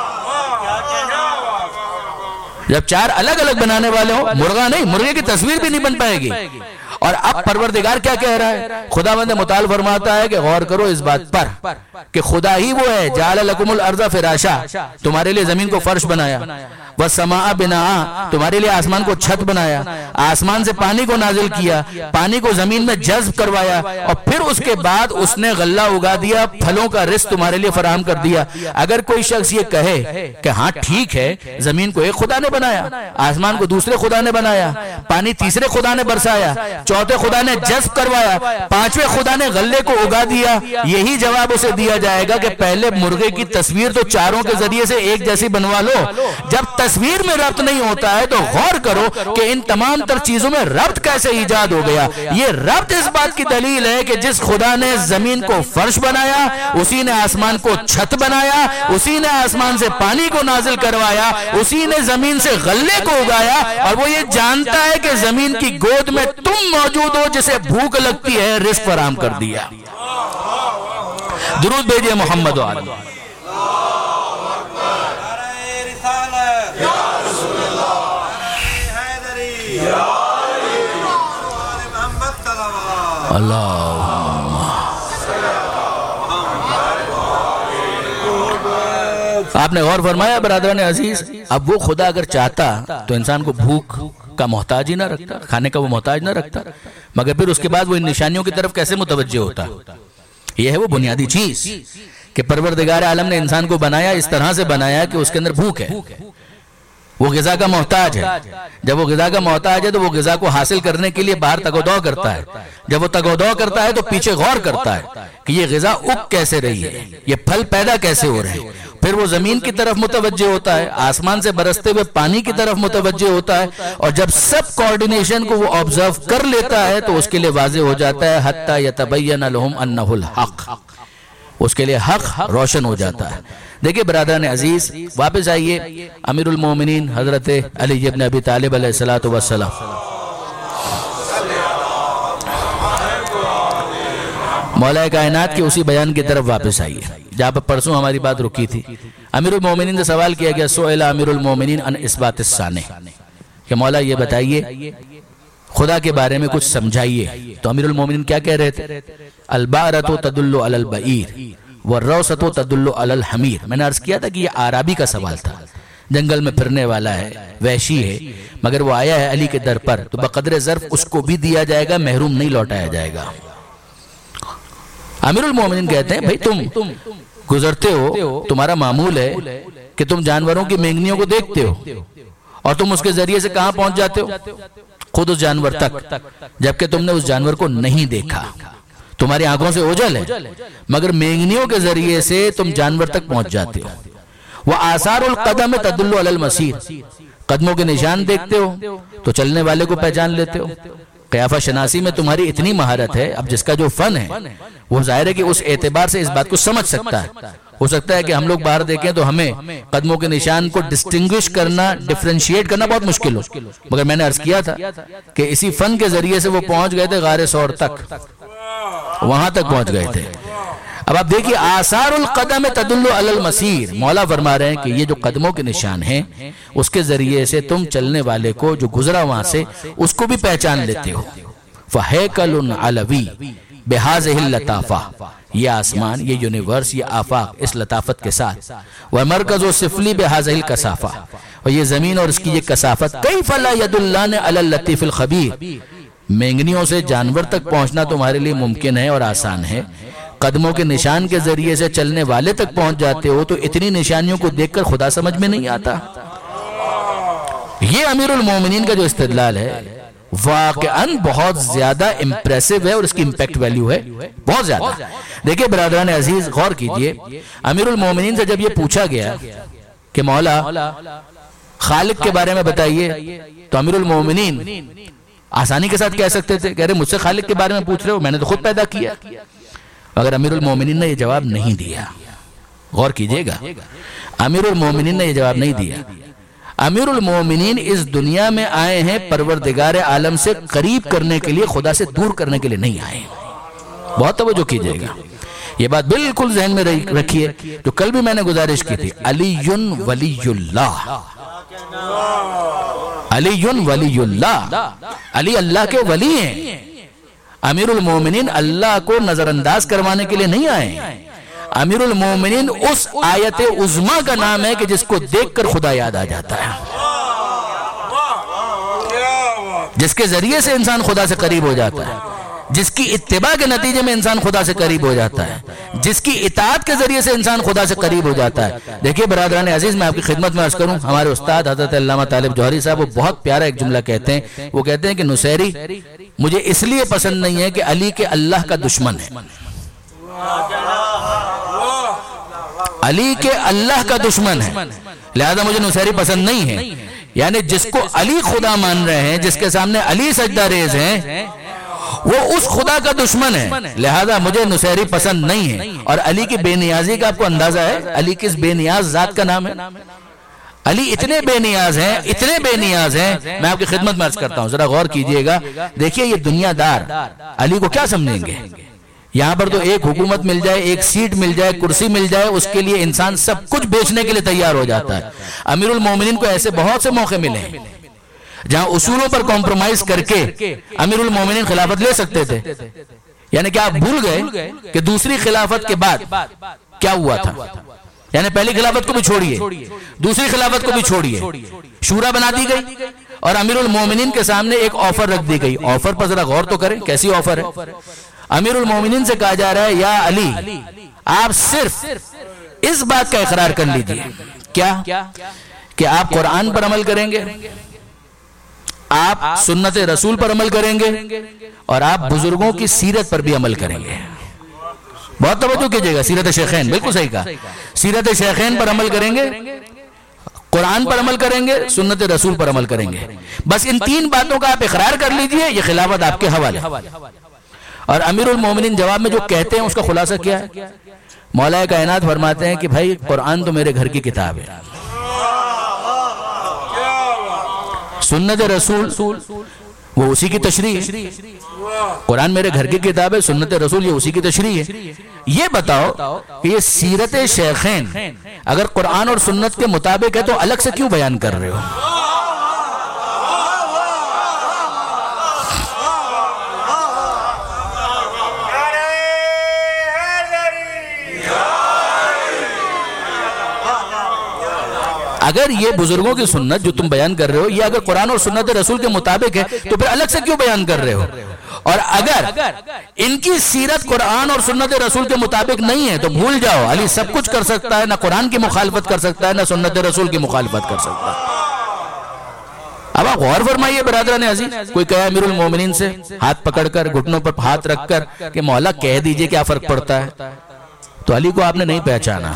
جب چار الگ الگ بنانے والے ہوں، مرغا نہیں، مرغے کی تصویر بھی نہیں بن پائے گی۔ اور اب پروردگار کیا کہہ رہا ہے؟ خداوند متعال فرماتا ہے کہ غور کرو اس بات پر کہ خدا ہی وہ ہے جعل لکم الارض فراشا، تمہارے لیے زمین کو فرش بنایا، والسماء بناء، تمہارے لیے آسمان کو چھت بنایا، آسمان سے پانی کو نازل کیا، پانی کو زمین میں جذب کروایا، اور پھر اس کے بعد اس نے غلہ اگا دیا، پھلوں کا رزق تمہارے لیے فراہم کر دیا۔ اگر کوئی شخص یہ کہے کہ ہاں ٹھیک ہے، زمین کو ایک خدا نے بنایا، آسمان کو دوسرے خدا نے بنایا، پانی تیسرے خدا نے برسایا، چوتھے خدا نے جذب کروایا، پانچویں خدا نے غلے کو اگا دیا، یہی جواب اسے دیا جائے گا کہ پہلے مرغے کی تصویر تو چاروں کے ذریعے سے ایک جیسی بنوا لو، جب تک تصویر میں ربط نہیں ہوتا ہے تو غور کرو کہ ان تمام تر چیزوں میں ربط کیسے ایجاد ہو گیا۔ یہ ربط اس بات کی دلیل ہے کہ جس خدا نے زمین کو فرش بنایا، اسی نے آسمان کو چھت بنایا، اسی نے آسمان سے پانی کو نازل کروایا، اسی نے زمین سے غلے کو اگایا، اور وہ یہ جانتا ہے کہ زمین کی گود میں تم موجود ہو جسے بھوک لگتی ہے، رزق فراہم کر دیا۔ درود بھیجئے محمد و آل۔ اللہ آپ نے غور فرمایا برادران عزیز، اب وہ خدا اگر چاہتا تو انسان کو بھوک کا محتاج ہی نہ رکھتا، کھانے کا وہ محتاج نہ رکھتا، مگر پھر اس کے بعد وہ ان نشانیوں کی طرف کیسے متوجہ ہوتا؟ یہ ہے وہ بنیادی چیز کہ پروردگار عالم نے انسان کو بنایا، اس طرح سے بنایا کہ اس کے اندر بھوک ہے، وہ غذا کا محتاج ہے۔ جب وہ غذا کا محتاج ہے تو وہ غذا کو حاصل کرنے کے لیے باہر تگ و دو کرتا ہے، جب وہ تگ و دو کرتا ہے تو پیچھے غور کرتا ہے کہ یہ غذا اگ کیسے رہی ہے، یہ پھل پیدا کیسے ہو رہے ہیں، پھر وہ زمین کی طرف متوجہ ہوتا ہے، آسمان سے برستے ہوئے پانی کی طرف متوجہ ہوتا ہے، اور جب سب کوارڈینیشن کو وہ آبزرو کر لیتا ہے تو اس کے لیے واضح ہو جاتا ہے حتی یتبین لہم انہ الحق، اس کے لیے حق روشن ہو جاتا ہے۔ دیکھیں برادران عزیز، واپس آئیے امیر المومنین حضرت علی بن ابی طالب علیہ السلام، مولا کائنات کے اسی بیان کی طرف واپس آئیے جہاں پر پرسوں ہماری بات رکی تھی۔ امیر المومنین سے سوال کیا گیا، سئل امیر المومنین عن اثبات الصانع، کہ مولا یہ بتائیے خدا کے بارے میں کچھ سمجھائیے۔ تو امیر المومنین کیا کہہ رہے تھے؟ البعرۃ تدل علی البعیر والروثۃ تدل علی الحمیر۔ میں نے عرض کیا تھا کہ یہ عربی کا سوال تھا، جنگل میں پھرنے والا ہے، وحشی ہے، مگر وہ آیا ہے علی کے در پر تو بقدر ظرف اس کو بھی دیا جائے گا، محروم نہیں لوٹایا جائے گا۔ امیر المومنین کہتے ہیں بھئی تم گزرتے ہو، تمہارا معمول ہے کہ تم جانوروں کی مینگنیوں کو دیکھتے ہو، اور تم اس کے ذریعے سے کہاں پہنچ جاتے ہو؟ خود اس جانور تک، جبکہ تم نے اس جانور کو نہیں دیکھا، تمہاری آنکھوں سے اوجھل ہے، مگر مینگنیوں کے ذریعے سے تم جانور تک پہنچ جاتے ہو۔ وآثار القدم تدل علی المسیر، قدموں کے نشان دیکھتے ہو تو چلنے والے کو پہچان لیتے ہو۔ قیافہ شناسی میں تمہاری اتنی مہارت ہے، اب جس کا جو فن ہے وہ ظاہر ہے کہ اس اعتبار سے اس بات کو سمجھ سکتا ہے۔ ہو سکتا ہے کہ ہم لوگ باہر دیکھیں تو ہمیں قدموں کے نشان کو ڈسٹنگوش کرنا، ڈیفرینشیٹ کرنا بہت مشکل ہو، مگر میں نے عرض کیا تھا کہ اسی فن کے ذریعے سے وہ پہنچ گئے تھے غار ثور تک، وہاں تک پہنچ گئے تھے۔ اب آپ دیکھیے آثار القدم تدل علی المسیر، مولا فرما رہے ہیں کہ یہ جو قدموں کے نشان ہیں اس کے ذریعے سے تم چلنے والے کو جو گزرا وہاں سے اس کو بھی پہچان لیتے ہو۔ فہیکل علوی بہذہ اللطافہ، یہ آسمان، یہ یونیورس، یہ آفاق اس لطافت کے ساتھ، ومرکز و سفلی بہذہ الکثافہ، اور یہ زمین اور اس کی یہ کثافت، کیف لا یدلان علی اللطیف الخبیر، مینگنیوں سے جانور تک پہنچنا تمہارے لیے ممکن ہے اور آسان ہے، قدموں کے نشان کے ذریعے سے چلنے والے تک پہنچ جاتے ہو تو اتنی نشانیوں کو دیکھ کر خدا سمجھ میں نہیں آتا۔ یہ امیر المومنین کا جو استدلال ہے واقعاً بہت زیادہ امپریسو ہے، اور اس کی امپیکٹ ویلیو ہے بہت زیادہ۔ دیکھیں برادران عزیز غور کیجئے، امیر المومنین سے جب یہ پوچھا گیا کہ مولا خالق کے بارے میں بتائیے، تو امیر المومنین آسانی کے ساتھ کہہ سکتے تھے، کہہ رہے مجھ سے خالق کے بارے میں پوچھ رہے ہو، میں نے تو خود پیدا کیا، مگر امیر المومنین نے یہ جواب نہیں دیا۔ غور کیجئے گا، امیر المومنین نے یہ جواب نہیں دیا۔ امیر المومنین اس دنیا میں آئے ہیں پروردگار عالم سے قریب کرنے کے لیے، خدا سے دور کرنے کے لیے نہیں آئے۔ بہت توجہ کیجئے گا، یہ بات بالکل ذہن میں رکھیے، جو کل بھی میں نے گزارش کی تھی، علی ولی اللہ، علی ولی اللہ، علی اللہ کے ولی ہیں۔ امیر المومنین اللہ کو نظر انداز کروانے کے لیے نہیں آئے، امیر المومنین اس آیت عظمیٰ کا نام ہے کہ جس کو دیکھ کر خدا یاد آ جاتا ہے، جس کے ذریعے سے انسان خدا سے قریب ہو جاتا ہے، جس کی اتباع کے نتیجے میں انسان خدا سے قریب ہو جاتا ہے، جس کی اطاعت کے ذریعے سے انسان خدا سے قریب ہو جاتا ہے۔ دیکھیے برادران عزیز، میں آپ کی خدمت میں عرض کروں، ہمارے استاد حضرت علامہ طالب جوہری صاحب وہ بہت پیارا ایک جملہ کہتے ہیں، وہ کہتے ہیں کہ نصیری مجھے اس لیے پسند نہیں ہے کہ علی کے اللہ کا دشمن ہے، علی کے اللہ کا دشمن ہے، لہذا مجھے نصیری پسند نہیں ہے. یعنی جس کو علی خدا مان رہے ہیں، جس کے سامنے علی سجدہ ریز ہیں، وہ اس خدا کا دشمن ہے، لہذا مجھے نصیری پسند نہیں ہے. اور علی کی بے نیازی کا آپ کو اندازہ ہے؟ علی کس بے نیاز ذات کا نام ہے؟ علی اتنے بے نیاز ہیں، اتنے بے نیاز ہیں. میں آپ کی خدمت میں عرض کرتا ہوں، ذرا غور کیجئے گا. دیکھیے یہ دنیا دار علی کو کیا سمجھیں گے؟ یہاں پر تو ایک حکومت مل جائے، ایک سیٹ مل جائے، کرسی مل جائے، اس کے لیے انسان سب کچھ بیچنے کے لیے تیار ہو جاتا ہے. امیر المومنین کو ایسے بہت سے موقع ملے ہیں جہاں اصولوں پر کمپرومائز کر کے امیر المومنین خلافت لے سکتے تھے. یعنی کہ آپ بھول گئے کہ دوسری خلافت کے بعد کیا ہوا تھا؟ یعنی پہلی خلافت کو بھی چھوڑیے، دوسری خلافت کو بھی چھوڑیے، شورا بنا دی گئی اور امیر المومنین کے سامنے ایک آفر رکھ دی گئی. آفر پر ذرا غور تو کریں، کیسی آفر ہے؟ امیر المومنین سے کہا جا رہا ہے یا علی، آپ صرف اس بات کا اقرار کر لیجئے، کیا کہ آپ قرآن پر عمل کریں گے، آپ سنت رسول پر عمل کریں گے، اور آپ بزرگوں کی سیرت پر بھی عمل کریں گے. بہت توجہ کیجئے گا، سیرت شیخین، بالکل صحیح کہا، سیرت شیخین پر عمل کریں گے، قرآن پر عمل کریں گے، سنت رسول پر عمل کریں گے. بس ان تین باتوں کا آپ اقرار کر لیجئے، یہ خلافت آپ کے حوالے. اور امیر المومنین جواب میں جو کہتے ہیں اس کا خلاصہ کیا ہے؟ مولا کائنات فرماتے ہیں کہ بھائی قرآن تو میرے گھر کی کتاب ہے، سنت رسول وہ اسی کی تشریح ہے. قرآن میرے گھر کی کتاب ہے، سنت رسول یہ اسی کی تشریح ہے. یہ بتاؤ کہ یہ سیرت شیخین اگر قرآن اور سنت کے مطابق ہے تو الگ سے کیوں بیان کر رہے ہو؟ اگر یہ بزرگوں کی سنت جو تم بیان کر رہے ہو یہ اگر قرآن اور سنت رسول کے مطابق ہے تو پھر الگ سے کیوں بیان کر رہے ہو؟ اور اگر ان کی سیرت قرآن اور سنت رسول کے مطابق نہیں ہے تو بھول جاؤ، علی سب کچھ کر سکتا ہے، نہ قرآن کی مخالفت کر سکتا ہے نہ سنت رسول کی مخالفت کر سکتا ہے. اب آپ غور فرمائیے برادران عزیز، کوئی کہے امیر المومنین سے ہاتھ پکڑ کر گھٹنوں پر ہاتھ رکھ کر کہ مولا کہہ دیجئے کیا فرق پڑتا ہے، تو علی کو آپ نے نہیں پہچانا،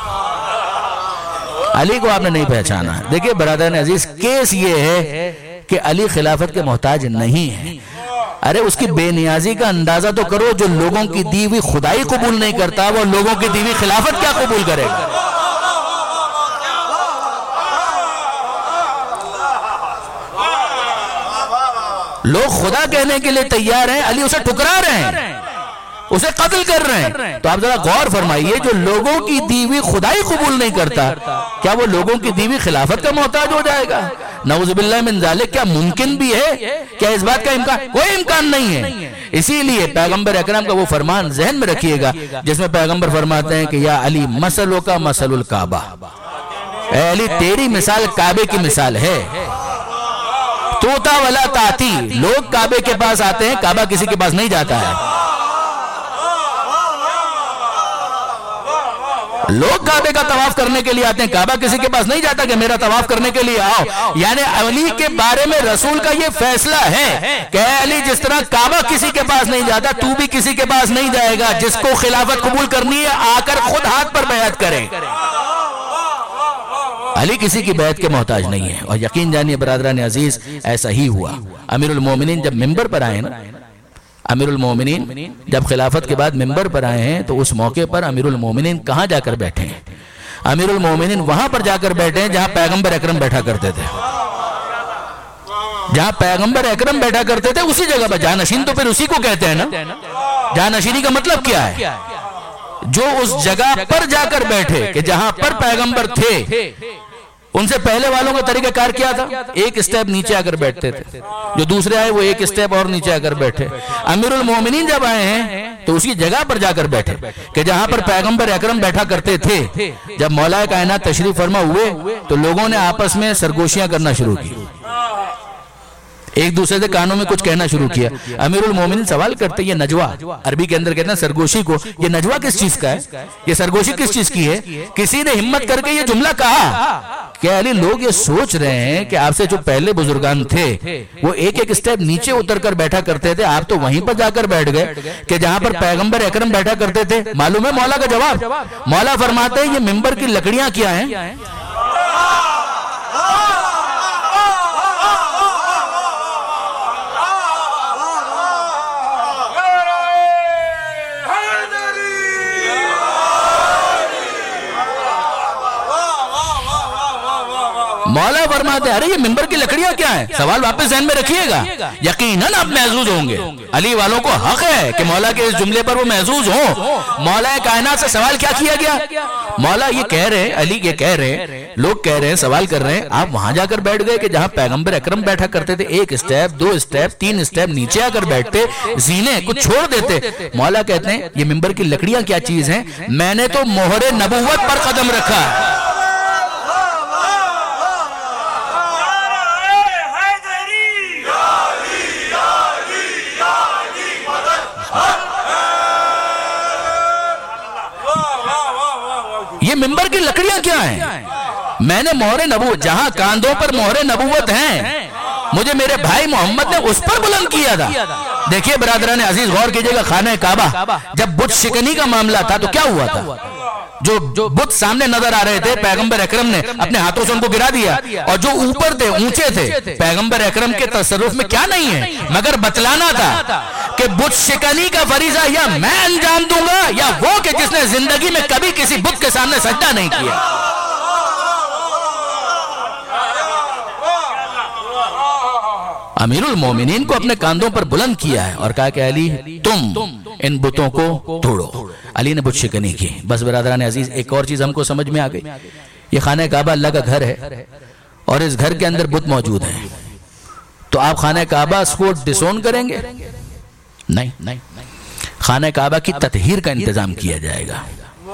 علی کو آپ نے نہیں پہچانا. دیکھیں برادران عزیز، کیس یہ ہے کہ علی خلافت کے محتاج نہیں ہے. ارے اس کی بے نیازی کا اندازہ تو کرو، جو لوگوں کی دی ہوئی خدائی قبول نہیں کرتا وہ لوگوں کی دی ہوئی خلافت کیا قبول کرے گا؟ لوگ خدا کہنے کے لیے تیار ہیں، علی اسے ٹھکرا رہے ہیں، اسے قتل کر رہے ہیں. تو آپ ذرا غور فرمائیے، جو لوگوں کی دی ہوئی خدائی قبول نہیں کرتا کیا وہ لوگوں کی دی ہوئی خلافت کا محتاج ہو جائے گا؟ نعوذ باللہ من ذالک. کیا ممکن بھی ہے؟ کیا اس بات کا امکان؟ کوئی امکان نہیں ہے. اسی لیے پیغمبر اکرم کا وہ فرمان ذہن میں رکھیے گا جس میں پیغمبر فرماتے ہیں کہ یا علی مثلو کا مثل الکعبہ، اے علی تیری مثال کعبے کی مثال ہے. توتا ولا تاتی، لوگ کعبے کے پاس آتے ہیں، کعبہ کسی کے پاس نہیں جاتا ہے. لوگ کعبے کا طواف کرنے کے لیے آتے ہیں، کعبہ کسی کے پاس نہیں جاتا کہ میرا طواف کرنے کے لیے آؤ. یعنی علی کے بارے میں رسول کا یہ فیصلہ ہے کہ اے علی جس طرح کعبہ کسی کے پاس نہیں جاتا تو بھی کسی کے پاس نہیں جائے گا. جس کو خلافت قبول کرنی ہے آ کر خود ہاتھ پر بیعت کرے. علی کسی کی بیعت کے محتاج نہیں ہے. اور یقین جانیے برادران عزیز ایسا ہی ہوا. امیر المومنین جب منبر پر آئے نا، امیر المومنین جب خلافت کے بعد منبر پر آئے ہیں تو اس موقع پر امیر المومنین کہاں جا کر بیٹھے ہیں؟ امیر المومنین وہاں پر جا کر بیٹھے ہیں جہاں پیغمبر اکرم بیٹھا کرتے تھے. جہاں پیغمبر اکرم بیٹھا کرتے تھے اسی جگہ پر. جانشین تو پھر اسی کو کہتے ہیں نا. جانشینی کا مطلب کیا ہے؟ جو اس جگہ پر جا کر بیٹھے کہ جہاں پر پیغمبر تھے. ان سے پہلے والوں کا طریقہ کار کیا تھا؟ ایک اسٹیپ نیچے آ کر بیٹھتے تھے. جو دوسرے آئے وہ ایک اسٹیپ اور نیچے آ کر بیٹھے. امیر المومنین جب آئے ہیں تو اسی جگہ پر جا کر بیٹھے کہ جہاں پر پیغمبر اکرم بیٹھا کرتے تھے. جب مولا کائنات تشریف فرما ہوئے تو لوگوں نے آپس میں سرگوشیاں کرنا شروع کی، ایک دوسرے سے کانوں میں کچھ کہنا شروع کیا. امیر المومنین سوال کرتے یہ نجوا، عربی کے اندر کہتے ہیں سرگوشی کو، یہ نجوا کس چیز کا ہے؟ یہ سرگوشی کس چیز کی ہے؟ کسی نے ہمت کر کے یہ جملہ کہا کہ علی لوگ یہ سوچ رہے ہیں کہ آپ سے جو پہلے بزرگان تھے وہ ایک ایک سٹیپ نیچے اتر کر بیٹھا کرتے تھے، آپ تو وہیں پر جا کر بیٹھ گئے کہ جہاں پر پیغمبر اکرم بیٹھا کرتے تھے۔ معلوم ہے مولا کا جواب؟ مولا فرماتے ہیں یہ ممبر کی لکڑیاں کیا ہیں؟ مولا فرماتے ہیں ارے یہ ممبر کی لکڑیاں کیا ہیں؟ سوال واپس ذہن میں رکھیے گا، یقیناً آپ محظوظ ہوں گے، علی والوں کو حق ہے کہ مولا کے اس جملے پر وہ محظوظ ہوں۔ مولا کائنات سے سوال کیا کیا گیا؟ مولا یہ کہہ رہے ہیں، علی یہ کہہ رہے ہیں، لوگ کہہ رہے ہیں، سوال کر رہے ہیں، آپ وہاں جا کر بیٹھ گئے کہ جہاں پیغمبر اکرم بیٹھا کرتے تھے، ایک سٹیپ، 2 سٹیپ، 3 سٹیپ نیچے آ کر بیٹھتے، زینے کچھ چھوڑ دیتے۔ مولا کہتے ہیں یہ ممبر کی لکڑیاں کیا چیز ہیں؟ میں نے تو مہر نبوت پر قدم رکھا ہے۔ یہ ممبر کی لکڑیاں کیا ہیں؟ میں نے مہر نبوت، جہاں کاندھوں پر مہر نبوت ہیں، مجھے میرے بھائی محمد نے اس پر بلند کیا تھا۔ دیکھیے برادران عزیز، غور کیجئے گا، خانہ کعبہ جب بت شکنی کا معاملہ تھا تو کیا ہوا تھا؟ جو بت سامنے نظر آ رہے تھے، پیغمبر اکرم نے اپنے ہاتھوں سے ان کو گرا دیا، اور جو اوپر تھے، اونچے تھے، پیغمبر اکرم کے تصرف میں کیا نہیں ہے مگر بتلانا تھا کہ بت شکنی کا فریضہ یا میں انجام دوں گا یا وہ کہ جس نے زندگی میں کبھی کسی بت کے سامنے سجدہ نہیں کیا۔ امیر المومنین کو اپنے کاندھوں پر بلند کیا ہے اور کہا کہ علی تم ان بتوں کو توڑو۔ علی نے بت شکنی کی۔ بس برادران عزیز، ایک اور چیز ہم کو سمجھ میں آ گئی، یہ خانہ کعبہ اللہ کا گھر ہے اور اس گھر کے اندر بت موجود ہیں، تو آپ خانہ کعبہ کو ڈسون کریں گے؟ نہیں، خانہ کعبہ کی تطہیر کا انتظام کیا جائے گا۔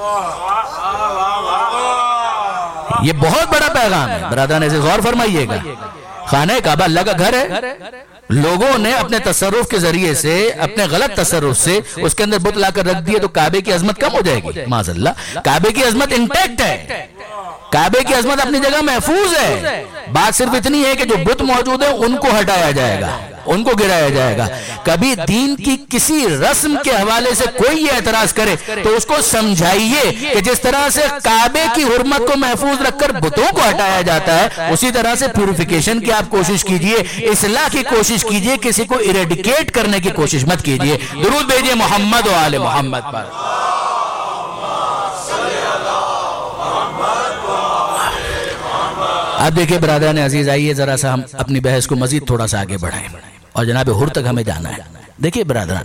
یہ بہت بڑا پیغام ہے برادران عزیز، غور فرمائیے گا۔ خانہ کعبہ اللہ کا گھر ہے، لوگوں نے اپنے تصرف کے ذریعے سے، اپنے غلط تصرف سے اس کے اندر بت لا کر رکھ دیے تو کعبے کی عظمت کم ہو جائے گی؟ معاذ اللہ، کعبے کی عظمت انٹیکٹ ہے، کعبے کی عظمت اپنی جگہ محفوظ ہے۔ بات صرف اتنی ہے کہ جو بت موجود ہیں ان کو ہٹایا جائے گا، ان کو گرایا جائے گا۔ کبھی دین کی کسی رسم کے حوالے سے کوئی یہ اعتراض کرے تو اس کو سمجھائیے کہ جس طرح سے کعبے کی حرمت کو محفوظ رکھ کر بتوں کو ہٹایا جاتا ہے، اسی طرح سے پیوریفیکیشن کی آپ کوشش کیجئے، اصلاح کی کوشش کیجئے، کسی کو ایریڈیکیٹ کرنے کی کوشش مت کیجئے۔ درود بھیجئے محمد و آل محمد پر۔ اب دیکھیں برادران عزیز، آئیے ذرا سا ہم اپنی بحث کو مزید تھوڑا سا آگے بڑھائیں اور جناب حر تک ہمیں جانا ہے۔ دیکھیں برادران،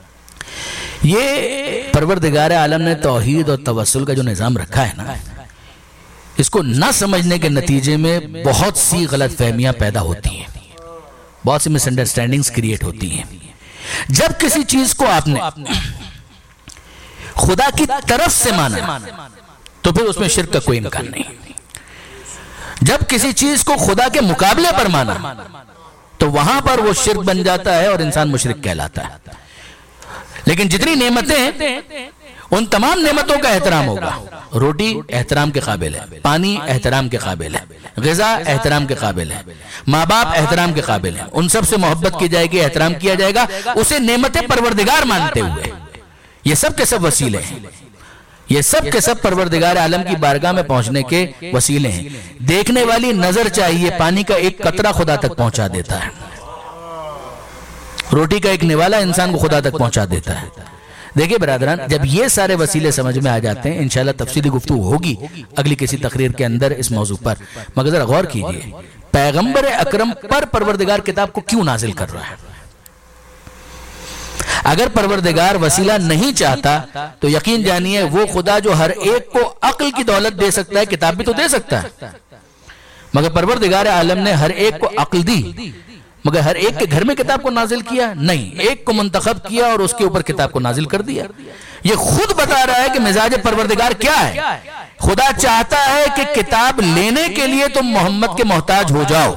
یہ پروردگار عالم نے توحید اور توسل کا جو نظام رکھا ہے نا، اس کو نہ سمجھنے کے نتیجے میں بہت سی غلط فہمیاں پیدا ہوتی ہیں، بہت سی مس انڈرسٹینڈنگز کریٹ ہوتی ہیں۔ جب کسی چیز کو آپ نے خدا کی طرف سے مانا تو پھر اس میں شرک کا کوئی امکان نہیں۔ جب کسی چیز کو خدا کے مقابلے پر مانا تو وہاں پر وہ شرک بن جاتا ہے اور انسان مشرک کہلاتا ہے۔ لیکن جتنی نعمتیں ہیں ان تمام نعمتوں کا احترام ہوگا۔ روٹی احترام کے قابل ہے، پانی احترام کے قابل ہے، غذا احترام کے قابل ہے، ماں باپ احترام کے قابل ہے، ان سب سے محبت کی جائے گی، احترام کیا جائے گا، اسے نعمت پروردگار مانتے ہوئے۔ یہ سب کے سب وسیلے ہیں، یہ سب کے سب پروردگار عالم کی بارگاہ میں پہنچنے کے وسیلے ہیں۔ دیکھنے والی نظر چاہیے، پانی کا ایک قطرہ خدا تک پہنچا دیتا ہے، روٹی کا ایک نوالا انسان کو خدا تک پہنچا دیتا ہے۔ دیکھیں برادران، جب یہ سارے وسیلے سمجھ میں آ جاتے ہیں، انشاءاللہ تفصیلی گفتگو ہوگی اگلی کسی تقریر کے اندر اس موضوع پر، مگر ذرا غور کیجئے پیغمبر اکرم پر پروردگار کتاب کو کیوں نازل کر رہا ہے؟ اگر پروردگار وسیلہ نہیں چاہتا تو یقین جانیے وہ خدا جو ہر ایک کو عقل کی دولت دے سکتا ہے، کتاب بھی تو دے سکتا ہے، مگر پروردگار عالم نے ہر ایک کو عقل دی، مگر ہر ایک کے گھر میں کتاب کو نازل کیا نہیں، ایک کو منتخب کیا اور اس کے اوپر کتاب کو نازل کر دیا۔ یہ خود بتا رہا ہے کہ مزاج پروردگار کیا ہے۔ خدا چاہتا ہے کہ کتاب لینے کے لیے تم محمد کے محتاج ہو جاؤ،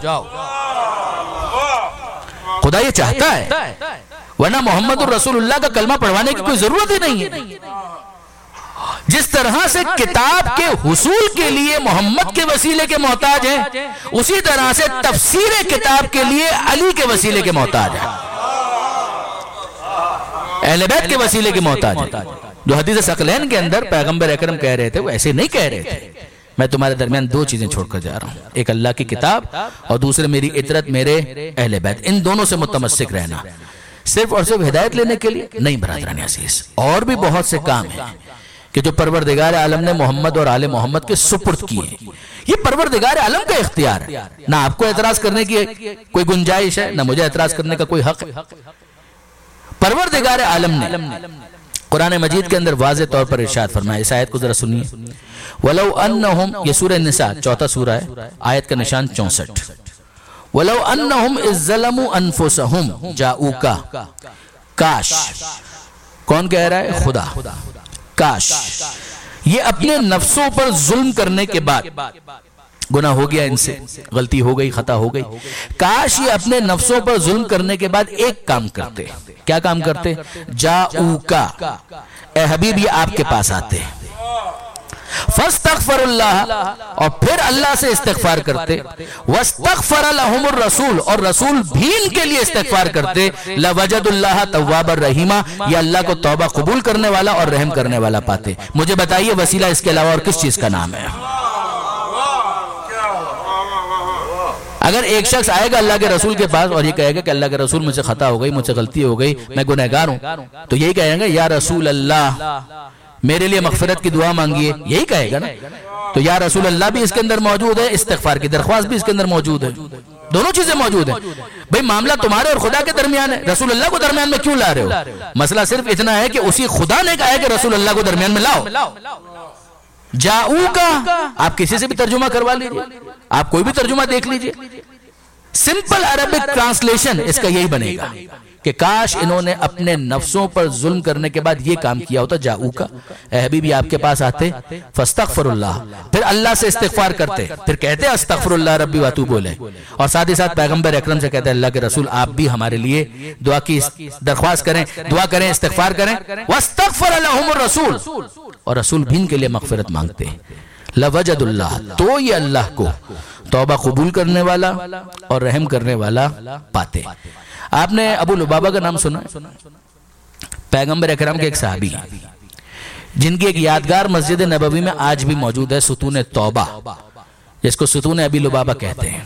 خدا یہ چاہتا ہے، ورنہ محمد الرسول اللہ کا کلمہ پڑھوانے کی کوئی ضرورت ہی نہیں ہے۔ جس طرح سے کتاب کے حصول کے لیے محمد کے وسیلے کے محتاج ہیں، اسی طرح سے تفسیر کتاب کے لیے علی کے وسیلے کے محتاج ہیں، اہل بیت کے وسیلے کے محتاج ہیں۔ جو حدیث ثقلین کے اندر پیغمبر اکرم کہہ رہے تھے وہ ایسے نہیں کہہ رہے تھے۔ میں تمہارے درمیان دو چیزیں چھوڑ کر جا رہا ہوں، ایک اللہ کی کتاب اور دوسرے میری اطرت، میرے اہل بیت، ان دونوں سے متمسک رہنا۔ صرف اور صرف ہدایت لینے کے لیے نہیں برادران عزیز، اور بھی بہت سے کام ہیں کہ جو پروردگار عالم نے محمد اور آل محمد کے سپرد کیے ہیں۔ یہ پروردگار عالم کا اختیار ہے، نہ آپ کو اعتراض کرنے کی کوئی گنجائش ہے، نہ مجھے اعتراض کرنے کا کوئی حق ہے۔ پروردگار عالم نے قرآن مجید کے اندر واضح طور پر ارشاد فرمایا، اس آیت کو ذرا سنیے۔ وَلَوْ أَنَّهُمْ، یہ سورہ نساء چوتھا سورہ ہے، آیت کا نشان 64۔ وَلَوْ أَنَّهُمْ إِذْ ظَلَمُوا أَنفُسَهُمْ جَاءُوكَ، کاش، کون کہہ رہا ہے؟ خدا، کاش یہ اپنے نفسوں پر ظلم کرنے کے بعد، گناہ ہو گیا ان سے، غلطی ہو گئی، خطا ہو گئی، کاش یہ اپنے نفسوں پر ظلم کرنے کے بعد ایک کام کرتے۔ کیا کام کرتے؟ جاؤکا، اے حبیب یہ آپ کے پاس آتے، فاستغفر اللہ، اور پھر اللہ سے استغفار کرتے، واستغفر لهم الرسول، اور رسول بھی ان کے لیے استغفار کرتے، لوجد اللہ توابا رحیما، یہ اللہ کو توبہ قبول کرنے والا اور رحم کرنے والا پاتے۔ مجھے بتائیے وسیلہ اس کے علاوہ اور کس چیز کا نام ہے؟ اگر ایک شخص آئے گا اللہ کے رسول کے پاس اور یہ کہے گا کہ اللہ کے رسول مجھ سے خطا ہو گئی، مجھ سے غلطی ہو گئی، میں گنہگار ہوں، تو یہی کہیں گے یا رسول اللہ میرے لیے مغفرت کی دعا مانگیے، یہی کہے گا نا۔ تو یا رسول اللہ بھی اس کے اندر موجود ہے، استغفار کی درخواست بھی اس کے اندر موجود ہے، دونوں چیزیں موجود ہیں۔ بھئی معاملہ تمہارے اور خدا کے درمیان ہے، رسول اللہ کو درمیان میں کیوں لا رہے ہو؟ مسئلہ صرف اتنا ہے کہ اسی خدا نے کہا ہے کہ رسول اللہ کو درمیان میں لاؤ۔ جاؤ کا آپ کسی سے بھی ترجمہ کروا لیجئے، آپ کوئی بھی ترجمہ دیکھ لیجئے، سمپل عربک ٹرانسلیشن اس کا یہی بنے گا کہ کاش انہوں نے اپنے نفسوں پر ظلم کرنے کے بعد یہ کام کیا ہوتا، جاؤ کا، اے حبیبی آپ کے پاس آتے، فاستغفر اللہ، پھر اللہ سے استغفار کرتے، پھر کہتے استغفر اللہ ربی واتوب الیہ، اور ساتھ ہی ساتھ پیغمبر اکرم سے کہتے اللہ کے رسول آپ بھی ہمارے لیے دعا کی درخواست کریں، دعا کریں، استغفار کریں، واستغفر لهم الرسول، اور رسول بھی ان کے لیے مغفرت مانگتے، لوجد اللہ، تو یہ اللہ کو توبہ قبول کرنے والا اور رحم کرنے والا پاتے۔ آپ نے ابو لبابہ کا نام سنا؟ پیغمبر اکرم کے ایک صحابی جن کی ایک یادگار مسجد نبوی میں آج بھی موجود ہے، ستون توبہ، جس کو ستون ابی لبابہ کہتے ہیں۔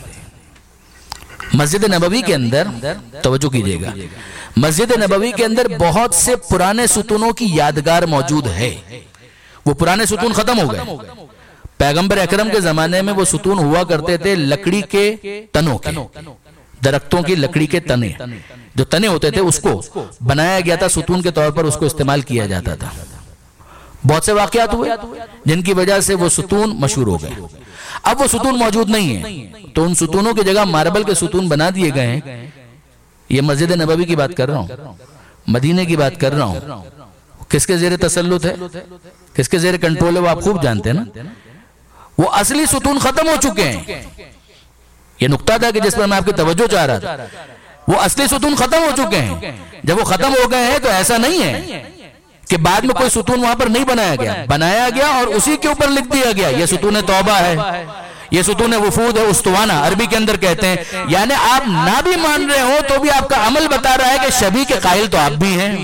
مسجد نبوی کے اندر توجہ کیجئے گا، مسجد نبوی کے اندر بہت سے پرانے ستونوں کی یادگار موجود ہے۔ وہ پرانے ستون ختم ہو گئے، پیغمبر اکرم کے زمانے میں وہ ستون ہوا کرتے تھے لکڑی کے تنوں کے، درختوں کی لکڑی کے تنے، جو تنے ہوتے تھے اس کو بنایا گیا تھا ستون کے طور پر، اس کو استعمال کیا جاتا تھا۔ بہت سے واقعات ہوئے جن کی وجہ سے وہ ستون مشہور ہو گئے۔ اب وہ ستون موجود نہیں ہیں، تو ان ستونوں کی جگہ ماربل کے ستون بنا دیے گئے ہیں۔ یہ مسجد نبوی کی بات کر رہا ہوں، مدینے کی بات کر رہا ہوں۔ کس کے زیر تسلط ہے، کس کے زیر کنٹرول ہے، وہ آپ خوب جانتے ہیں نا۔ وہ اصلی ستون ختم ہو چکے ہیں، یہ نقطہ تھا کہ جس پر میں آپ کی توجہ چاہ رہا تھا۔ وہ اصلی ستون ختم ہو چکے ہیں، جب وہ ختم ہو گئے ہیں تو ایسا نہیں ہے کہ بعد میں کوئی ستون وہاں پر نہیں بنایا گیا، بنایا گیا اور اسی کے اوپر لکھ دیا گیا یہ ستون توبہ ہے، یہ ستون وفود ہے، استوانہ عربی کے اندر کہتے ہیں۔ یعنی آپ نہ بھی مان رہے ہو تو بھی آپ کا عمل بتا رہا ہے کہ شبیہ کے قائل تو آپ بھی ہیں،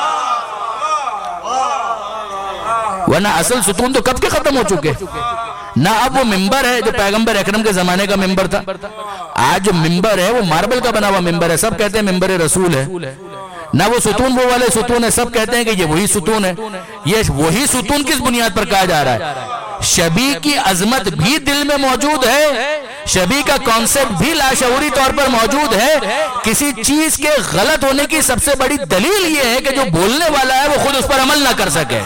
ورنہ اصل ستون تو کب کے ختم ہو چکے۔ نہ اب وہ ممبر ہے جو پیغمبر اکرم کے زمانے کا ممبر تھا، آج جو ممبر ہے وہ ماربل کا بنا ہوا ممبر ہے، سب کہتے ہیں ممبر رسول ہے۔ نہ وہ ستون وہ والے ستون ہے، سب کہتے ہیں کہ یہ وہی ستون ہے۔ یہ وہی ستون کس بنیاد پر کہا جا رہا ہے؟ شبیہ کی عظمت بھی دل میں موجود ہے، شبیہ کا کانسیپٹ بھی لاشعوری طور پر موجود ہے۔ کسی چیز کے غلط ہونے کی سب سے بڑی دلیل یہ ہے کہ جو بولنے والا ہے وہ خود اس پر عمل نہ کر سکے۔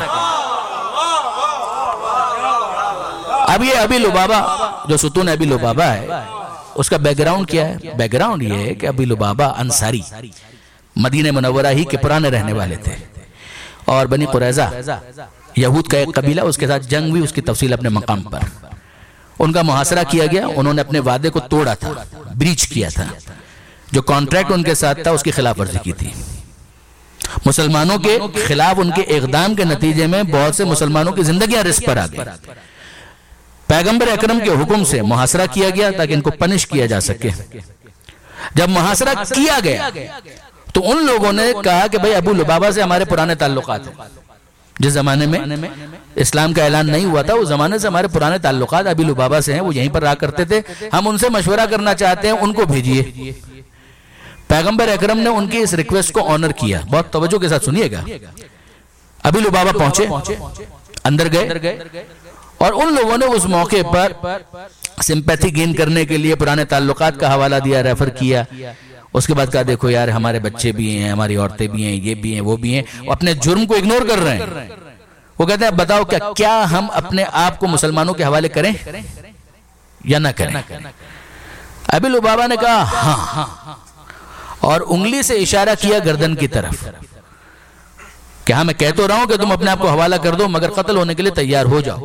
اب یہ ابی لبابہ جو ستون ابی لبابہ ہے، اس کا بیک گراؤنڈ کیا ہے؟ بیک گراؤنڈ یہ ہے کہ ابی لبابہ انصاری مدینہ منورہ ہی کے پرانے رہنے والے تھے، اور بنی قریظہ یہود کا ایک قبیلہ، اس کے ساتھ جنگ ہوئی، اس کی تفصیل اپنے مقام پر۔ ان کا محاصرہ کیا گیا، انہوں نے اپنے وعدے کو توڑا تھا، بریچ کیا تھا، جو کانٹریکٹ ان کے ساتھ تھا اس کی خلاف ورزی کی تھی۔ مسلمانوں کے خلاف ان کے اقدام کے نتیجے میں بہت سے مسلمانوں کی زندگیاں رسک پر آ گئی. پیغمبر اکرم کے حکم سے محاصرہ کیا گیا تاکہ ان کو پنش کیا جا سکے. جب محاصرہ کیا گیا تو ان لوگوں نے کہا کہ بھئی ابو لبابہ سے ہمارے پرانے تعلقات ہیں. جس زمانے میں اسلام کا اعلان نہیں ہوا تھا اس زمانے سے ہمارے پرانے تعلقات ابی لبابہ سے ہیں, وہ یہیں پر رہا کرتے تھے, ہم ان سے مشورہ کرنا چاہتے ہیں, ان کو بھیجیے. پیغمبر اکرم نے ان کی اس ریکویسٹ کو آنر کیا. بہت توجہ کے ساتھ سنیے گا. ابی لبابہ پہنچے, اندر گئے, اور ان لوگوں نے اس موقع پر سمپیتھی گین کرنے کے لیے پرانے تعلقات کا حوالہ دیا, ریفر کیا. اس کے بعد کہا دیکھو یار ہمارے بچے بھی ہیں, ہماری عورتیں بھی ہیں, یہ بھی ہیں, وہ بھی ہیں, اپنے جرم کو اگنور کر رہے ہیں. وہ کہتے ہیں بتاؤ کیا ہم اپنے آپ کو مسلمانوں کے حوالے کریں یا نہ کریں؟ ابی لبابہ نے کہا ہاں, اور انگلی سے اشارہ کیا گردن کی طرف کہ ہاں میں کہہ تو رہا ہوں کہ تم اپنے آپ کو حوالہ کر دو مگر قتل ہونے کے لیے تیار ہو جاؤ.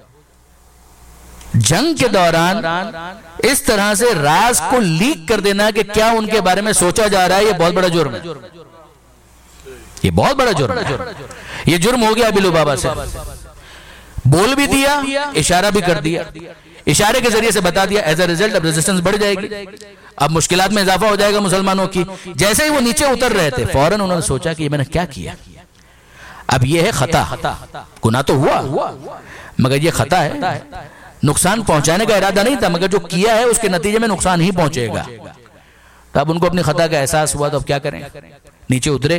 جنگ کے دوران اس طرح سے راز کو لیک کر دینا کہ کیا ان کے بارے میں سوچا جا رہا ہے, یہ بہت بڑا جرم ہے. یہ بہت بڑا جرم ہے. یہ جرم ہو گیا ابی لبابہ سے. بول بھی دیا, اشارہ بھی کر دیا, اشارے کے ذریعے سے بتا دیا. ایز اے ریزلٹ اب ریزسٹنس بڑھ جائے گی, اب مشکلات میں اضافہ ہو جائے گا مسلمانوں کی. جیسے ہی وہ نیچے اتر رہے تھے فوراً انہوں نے سوچا کہ یہ میں نے کیا کیا. اب یہ ہے خطا. گناہ تو ہوا مگر یہ خطا ہے. نقصان پہنچانے کا ارادہ نہیں تھا مگر جو کیا ہے اس کے نتیجے میں نقصان ہی پہنچے گا. تب ان کو اپنی خطا کا احساس ہوا تو اب کیا کریں. نیچے اترے,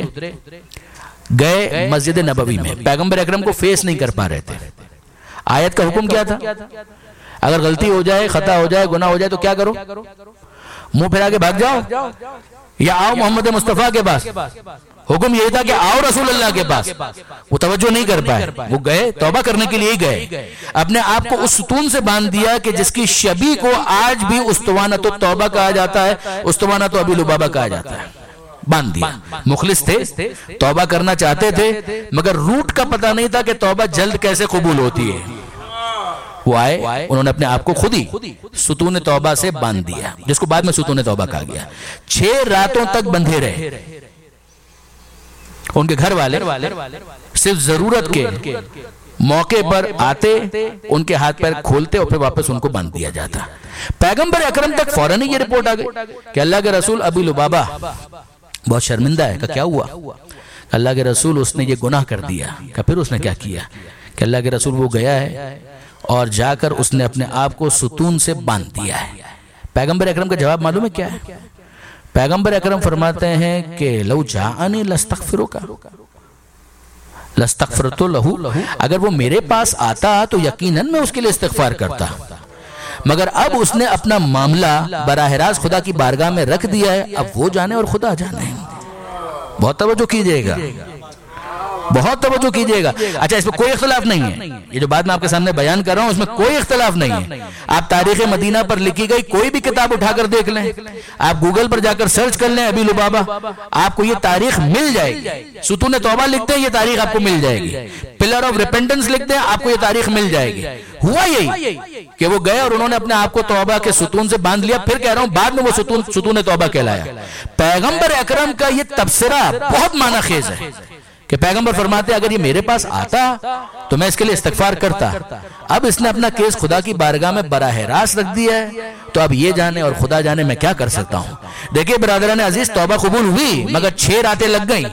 گئے مسجد نبوی میں. پیغمبر اکرم کو فیس نہیں کر پا رہے تھے. آیت کا حکم کیا تھا؟ اگر غلطی ہو جائے, خطا ہو جائے, گناہ ہو جائے تو کیا کرو؟ منہ پھیرا کے بھاگ جاؤ یا آؤ محمد مصطفیٰ کے پاس. حکم یہ تھا کہ آؤ رسول اللہ کے پاس. وہ توجہ نہیں کر پائے. وہ گئے, توبہ کرنے کے لیے گئے, اپنے آپ کو اس ستون سے باندھ دیا کہ جس کی شبیہ کو آج بھی استوانۃ التوبہ کہا جاتا ہے, استوانۃ ابی لبابہ کہا جاتا ہے. باندھ دیا. مخلص تھے, توبہ کرنا چاہتے تھے مگر روٹ کا پتہ نہیں تھا کہ توبہ جلد کیسے قبول ہوتی ہے. وہ آئے, انہوں نے اپنے آپ کو خود ہی ستون توبہ سے باندھ دیا, جس کو بعد میں ستون توبہ کہا گیا. 6 راتوں تک بندھے رہے. ان کے گھر والے صرف ضرورت کے موقع پر آتے, ان کے ہاتھ پیر کھولتے اور پھر واپس ان کو باندھ دیا جاتا. پیغمبر اکرم تک فوراً ہی یہ رپورٹ آ گئی کہ اللہ کے رسول ابی لبابہ بہت شرمندہ ہے. کہ کیا ہوا؟ اللہ کے رسول اس نے یہ گناہ کر دیا. کہ پھر اس نے کیا کیا؟ کہ اللہ کے رسول وہ گیا ہے اور جا کر اس نے اپنے آپ کو ستون سے باندھ دیا ہے. پیغمبر اکرم کا جواب معلوم ہے کیا ہے؟ پیغمبر اکرم فرماتے ہیں کہ لو جاءنی لاستغفرک لاستغفرت لہ, اگر وہ میرے پاس آتا تو یقیناً میں اس کے لیے استغفار کرتا, مگر اب اس نے اپنا معاملہ براہ راست خدا کی بارگاہ میں رکھ دیا ہے. اب وہ جانے اور خدا جانے. بہت توجہ کیجئے گا, بہت توجہ کیجئے گا. اچھا, اس میں کوئی اختلاف نہیں ہے. یہ جو بات میں آپ کے سامنے بیان کر رہا ہوں اس میں کوئی اختلاف نہیں ہے. آپ تاریخ مدینہ پر لکھی گئی کوئی بھی کتاب اٹھا کر دیکھ لیں, آپ گوگل پر جا کر سرچ کر لیں ابی لبابہ, آپ کو یہ تاریخ مل جائے گی. ستون توبہ لکھتے ہیں, یہ تاریخ آپ کو مل جائے گی. پلر آف ریپینٹنس لکھتے ہیں, آپ کو یہ تاریخ مل جائے گی. ہوا یہی کہ وہ گئے اور انہوں نے اپنے آپ کو توبہ کے ستون سے باندھ لیا. پھر کہہ رہا ہوں بعد میں وہ ستون توبہ کہلایا. پیغمبر اکرم کا یہ تبصرہ بہت معنی خیز ہے کہ پیغمبر فرماتے اگر یہ میرے پاس آتا تو میں اس کے لیے استغفار کرتا. اب اس نے اپنا کیس خدا کی بارگاہ میں براہ راست رکھ دیا ہے, تو اب یہ جانے اور خدا جانے میں کیا کر سکتا ہوں. دیکھیں برادران عزیز, توبہ قبول ہوئی مگر 6 راتیں لگ گئیں.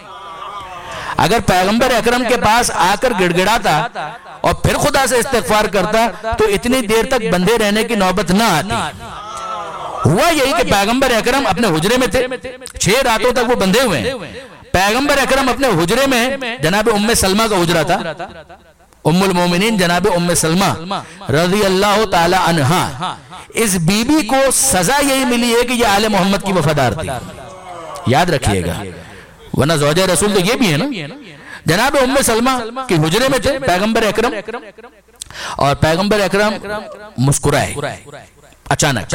اگر پیغمبر اکرم کے پاس آ کر گڑ گڑاتا اور پھر خدا سے استغفار کرتا تو اتنی دیر تک بندھے رہنے کی نوبت نہ آتی. ہوا یہی کہ پیغمبر اکرم اپنے حجرے میں تھے, 6 راتوں تک وہ بندھے ہوئے ہیں. پیغمبر اکرم اپنے حجرے میں, جناب ام سلمہ کا حجرہ تھا, ام المومنین جناب ام سلمہ رضی اللہ تعالی عنہا, اس بی بی کو سزا یہی ملی ہے کہ یہ آل محمد کی وفادار تھی. یاد رکھیے گا, ورنہ زوجہ رسول تو یہ بھی ہے نا. جناب ام سلمہ کی حجرے میں تھے پیغمبر اکرم, اور پیغمبر اکرم مسکرائے اچانک.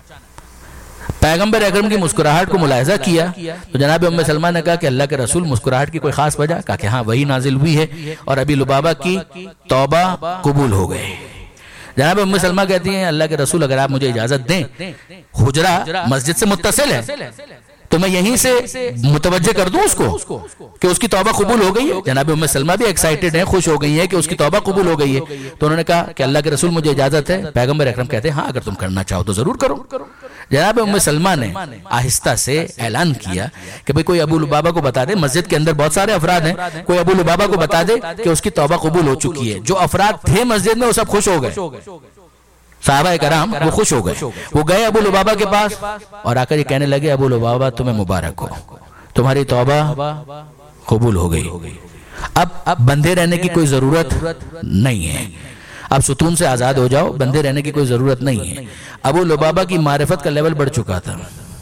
پیغمبر اکرم کی مسکراہٹ کو ملاحظہ کیا تو جناب ام سلمہ نے کہا کہ اللہ کے رسول مسکراہٹ کی کوئی خاص وجہ؟ کہا کہ ہاں وہی نازل ہوئی ہے اور ابی لبابہ کی توبہ قبول ہو گئے. جناب ام سلمہ کہتی ہیں اللہ کے رسول اگر آپ مجھے اجازت دیں, حجرہ مسجد سے متصل ہے, تو میں یہیں سے متوجہ کر دوں اس کو کہ اس کی توبہ قبول ہو گئی ہے. جناب ام سلمہ بھی ایکسائٹڈ ہیں, خوش ہو گئی ہیں کہ اس کی توبہ قبول ہو گئی ہے. تو انہوں نے کہا کہ اللہ کے رسول مجھے اجازت ہے. پیغمبر اکرم کہتے ہیں ہاں اگر تم کرنا چاہو تو ضرور کرو. جناب ام سلمہ نے آہستہ سے اعلان کیا کہ بھئی کوئی ابو لبابہ کو بتا دے, مسجد کے اندر بہت سارے افراد ہیں, کوئی ابو لبابہ کو بتا دے کہ اس کی توبہ قبول ہو چکی ہے. جو افراد تھے مسجد میں وہ سب خوش ہو گئے, صحابہ کرام وہ خوش ہو گئے. وہ گئے ابو لبابہ کے پاس اور آ کر یہ کہنے لگے ابو لبابہ تمہیں مبارک ہو, تمہاری توبہ قبول ہو گئی. اب بندھے رہنے کی کوئی ضرورت نہیں ہے, اب ستون سے آزاد ہو جاؤ, بندھے رہنے کی کوئی ضرورت نہیں ہے. ابو لبابہ کی معرفت کا لیول بڑھ چکا تھا.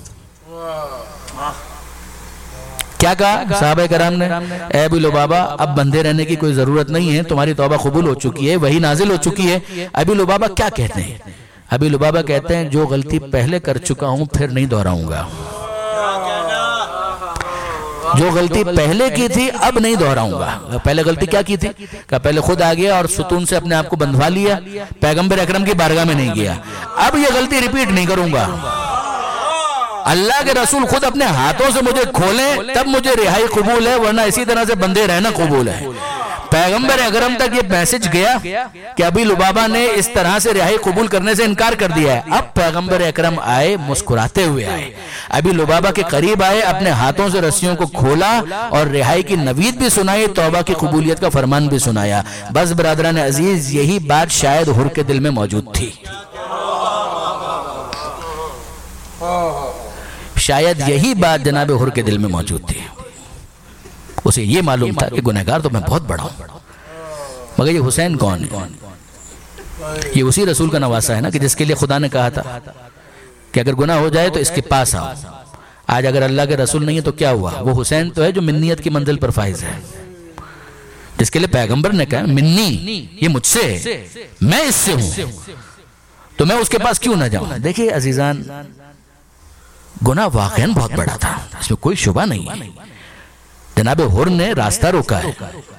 کیا کہا صحابہ کرام نے, اے ابو لبابہ اب بندھے رہنے کی کوئی ضرورت نہیں ہے, تمہاری توبہ قبول ہو چکی ہے, وحی نازل ہو چکی ہے. ابو لبابہ کیا کہتے ہیں؟ ابو لبابہ کہتے ہیں جو غلطی پہلے کر چکا ہوں پھر نہیں دہراؤں گا. جو غلطی پہلے کی تھی اب نہیں دہراؤں گا. پہلے غلطی کیا کی تھی؟ کہ پہلے خود آ گیا اور ستون سے اپنے آپ کو بندھوا لیا, پیغمبر اکرم کی بارگاہ میں نہیں گیا. اب یہ غلطی ریپیٹ نہیں کروں گا. اللہ کے رسول خود اپنے ہاتھوں سے مجھے کھولیں تب مجھے رہائی قبول ہے, ورنہ اسی طرح سے بندے رہنا قبول ہے. پیغمبر اکرم تک یہ میسج گیا کہ ابو لبابہ نے اس طرح سے رہائی قبول کرنے سے انکار کر دیا ہے. اب پیغمبر اکرم آئے, مسکراتے ہوئے آئے, ابو لبابہ کے قریب آئے, اپنے ہاتھوں سے رسیوں کو کھولا اور رہائی کی نوید بھی سنائی, توبہ کی قبولیت کا فرمان بھی سنایا. بس برادران عزیز یہی بات شاید حر کے دل میں موجود تھی, شاید یہی بات جناب حر کے دل میں موجود تھی. اسے یہ معلوم تھا کہ گنہگار تو میں بہت بڑا ہوں, مگر یہ حسین کون ہے؟ یہ اسی رسول کا نواسہ ہے نا کہ جس کے لیے خدا نے کہا تھا کہ اگر گناہ ہو جائے تو اس کے پاس آؤ. آج اگر اللہ کے رسول نہیں ہے تو کیا ہوا؟ وہ حسین تو ہے جو منیت کی منزل پر فائز ہے, جس کے لیے پیغمبر نے کہا منی, یہ مجھ سے ہے, میں اس سے ہوں, تو میں اس کے پاس کیوں نہ جاؤں. دیکھیں عزیزان, گناہ واقعاً بہت بڑا تھا, اس میں کوئی شبہ نہیں ہے. جناب حر نے راستہ روکا ہے.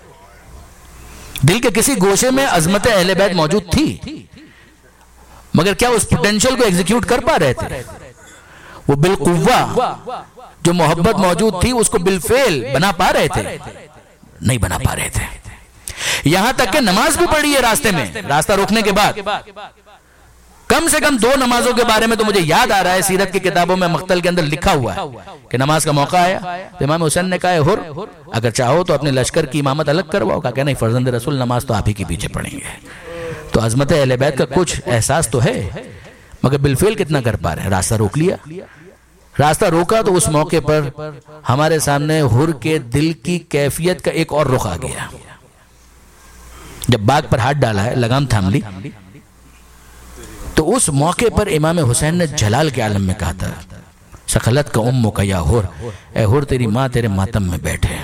دل کے کسی گوشے میں عظمت اہل بیت موجود تھی, مگر کیا اس پوٹینشل کو ایگزیکیوٹ کر پا رہے تھے؟ وہ بالقوہ جو محبت موجود تھی اس کو بالفعل بنا پا رہے تھے؟ نہیں بنا پا رہے تھے. یہاں تک کہ نماز بھی پڑھی ہے راستے میں, راستہ روکنے کے بعد. کم سے کم 2 نمازوں کے بارے میں تو مجھے یاد آ رہا ہے, سیرت کی کتابوں میں مقتل کے اندر لکھا ہوا ہے کہ نماز کا موقع آیا تو امام حسین نے کہا حر اگر چاہو تو اپنے لشکر کی امامت الگ کرواؤ. کہا کہ نہیں, فرزند رسول نماز تو آپ ہی کے پیچھے پڑھیں گے. تو عظمت اہل بیت کا کچھ احساس تو ہے, مگر بالفعل کتنا کر پا رہے ہیں؟ راستہ روک لیا. راستہ روکا تو اس موقع پر ہمارے سامنے حر کے دل کی کیفیت کا ایک اور رخ آ گیا. جب باغ پر ہاتھ ڈالا ہے, لگام تھام لی, تو اس موقع پر امام حسین نے جلال کے عالم میں کہا تھا سخلت کا امک یا حر, اے حر تیری ماں تیرے ماتم میں بیٹھے.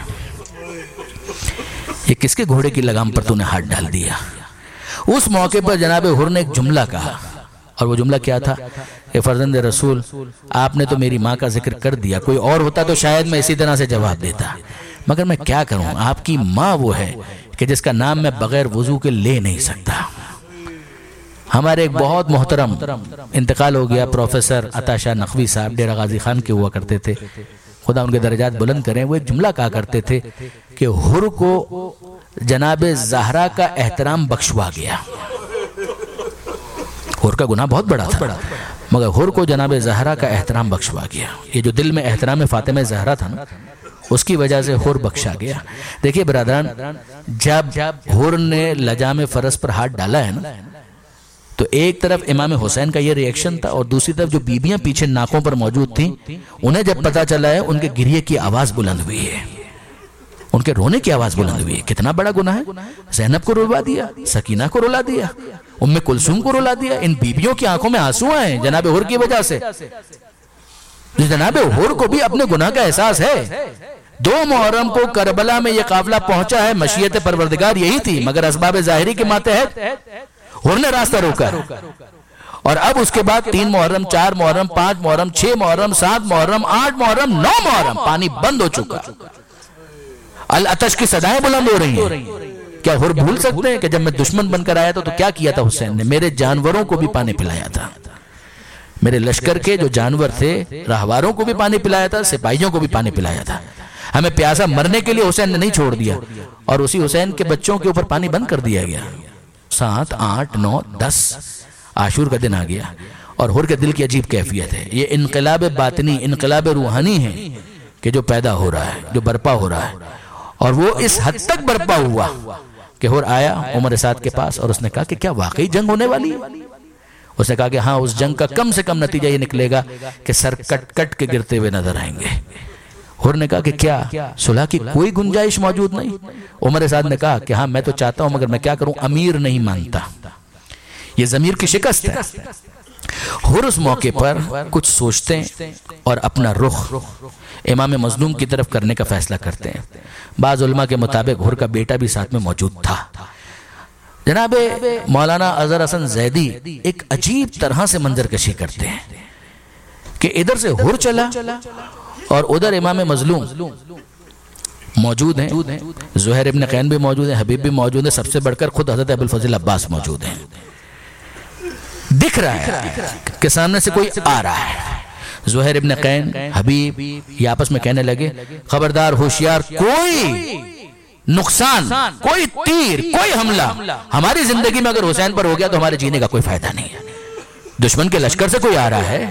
یہ کس کے گھوڑے کی لگام پر تو نے ہاتھ ڈال دیا؟ اس موقع پر جناب حر نے ایک جملہ کہا, اور وہ جملہ کیا تھا؟ اے فرزند رسول آپ نے تو میری ماں کا ذکر کر دیا, کوئی اور ہوتا تو شاید میں اسی طرح سے جواب دیتا, مگر میں کیا کروں, آپ کی ماں وہ ہے کہ جس کا نام میں بغیر وضو کے لے نہیں سکتا. ہمارے ایک بہت محترم انتقال ہو گیا, پروفیسر عطا شاہ نقوی صاحب, ڈیرہ غازی خان کے ہوا کرتے تھے, خدا ان کے درجات بلند کریں. وہ ایک جملہ کہا کرتے تھے کہ حر کو جناب زہرا کا احترام بخشوا گیا. حر کا گناہ بہت بڑا تھا, مگر حر کو جناب زہرا کا احترام بخشوا گیا. یہ جو دل میں احترام فاطمہ زہرا تھا نا, اس کی وجہ سے حر بخشا گیا. دیکھیے برادران, جب حر نے لجام فرس پر ہاتھ ڈالا ہے نا, تو ایک طرف امام حسین کا یہ ریئیکشن تھا, اور دوسری طرف جو بیبیاں پیچھے ناکوں پر موجود تھیں, انہیں جب پتا چلا ہے ان کے گریے کی آواز بلند ہوئی ہے, ان کے رونے کی آواز بلند ہوئی ہے. کتنا بڑا گناہ ہے, زینب کو رلا دیا, سکینہ کو رلا دیا, ام کلثوم کو رلا دیا. ان بیبیوں کی آنکھوں میں آنسو آئے جناب حر کی وجہ سے. جناب حر کو بھی اپنے گناہ کا احساس ہے. 2 محرم کو کربلا میں یہ قافلہ پہنچا ہے, مشیت پروردگار یہی تھی, مگر اسباب ظاہری کے ماتحت حر نے راستہ روکا, اور اب اس کے بعد 3 محرم, 4 محرم, 5 محرم, 6 محرم, 7 محرم, 8 محرم, 9 محرم, پانی بند ہو چکا. العطش کی صدائیں بلند ہو رہی ہیں. کیا حر بھول سکتے ہیں کہ جب میں دشمن بن کر آیا تھا تو کیا کیا تھا حسین نے؟ میرے جانوروں کو بھی پانی پلایا تھا, میرے لشکر کے جو جانور تھے راہواروں کو بھی پانی پلایا تھا، سپاہیوں کو بھی پانی پلایا تھا. ہمیں پیاسا مرنے کے لیے حسین نے نہیں چھوڑ دیا، اور اسی حسین کے بچوں کے اوپر پانی بند کر دیا گیا. 7 8 9 10 عاشور کا دن آ گیا، اور حر کے دل کی عجیب کیفیت ہے. یہ انقلاب باطنی، انقلاب روحانی ہے کہ جو پیدا ہو رہا ہے، جو برپا ہو رہا ہے. اور وہ اس حد تک برپا ہوا کہ حر آیا عمر سعد کے پاس اور اس نے کہا کہ کیا واقعی جنگ ہونے والی ہے؟ اس نے کہا کہ ہاں، اس جنگ کا کم سے کم نتیجہ یہ نکلے گا کہ سر کٹ کٹ کے گرتے ہوئے نظر آئیں گے. حر نے کہا کہ کیا صلح کی کوئی گنجائش موجود نہیں؟ عمر سعد نے کہا کہ ہاں میں تو چاہتا ہوں، مگر میں کیا کروں، امیر نہیں مانتا. یہ ضمیر کی شکست ہے. حر اس موقع پر کچھ سوچتے ہیں اور اپنا رخ امام مظلوم کی طرف کرنے کا فیصلہ کرتے ہیں. بعض علماء کے مطابق حر کا بیٹا بھی ساتھ میں موجود تھا. جناب مولانا اظہر حسن زیدی ایک عجیب طرح سے منظر کشی کرتے ہیں کہ ادھر سے حر چلا اور ادھر امام مظلوم موجود ہیں. زہیر ابن قین بھی موجود ہیں، حبیب بھی موجود ہیں، سب سے بڑھ کر خود حضرت ابو الفضل عباس موجود ہیں. دکھ رہا ہے کہ سامنے سے کوئی آ رہا ہے. زہیر ابن قین، حبیب یہ آپس میں کہنے لگے خبردار، ہوشیار، کوئی نقصان، کوئی تیر، کوئی حملہ ہماری زندگی میں اگر حسین پر ہو گیا تو ہمارے جینے کا کوئی فائدہ نہیں ہے. دشمن کے لشکر سے کوئی آ رہا ہے،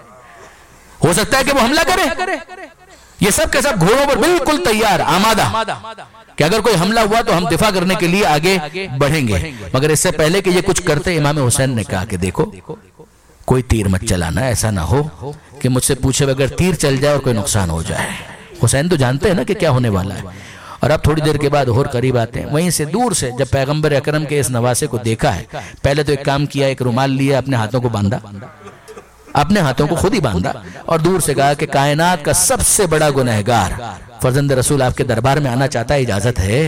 ہو سکتا ہے کہ وہ حملہ کرے. یہ سب کے سب گھوڑوں پر بالکل تیار، آمادہ کہ اگر کوئی حملہ ہوا تو ہم دفاع کرنے کے لیے آگے بڑھیں گے. مگر اس سے پہلے کہ یہ کچھ کرتے، امام حسین نے کہا کہ دیکھو کوئی تیر مت چلانا، ایسا نہ ہو کہ مجھ سے پوچھے بغیر تیر چل جائے اور کوئی نقصان ہو جائے. حسین تو جانتے ہیں نا کہ کیا ہونے والا ہے. اور اب تھوڑی دیر کے بعد حر قریب آتے ہیں. وہیں سے دور سے جب پیغمبر اکرم کے اس نواسے کو دیکھا ہے، پہلے تو ایک کام کیا، ایک رومال لیا، اپنے ہاتھوں کو باندھا، اپنے ہاتھوں کو خود ہی باندھا، اور دور سے کہا کہ کائنات کا سب سے بڑا گنہگار فرزند رسول آپ کے دربار میں آنا چاہتا ہے، اجازت ہے؟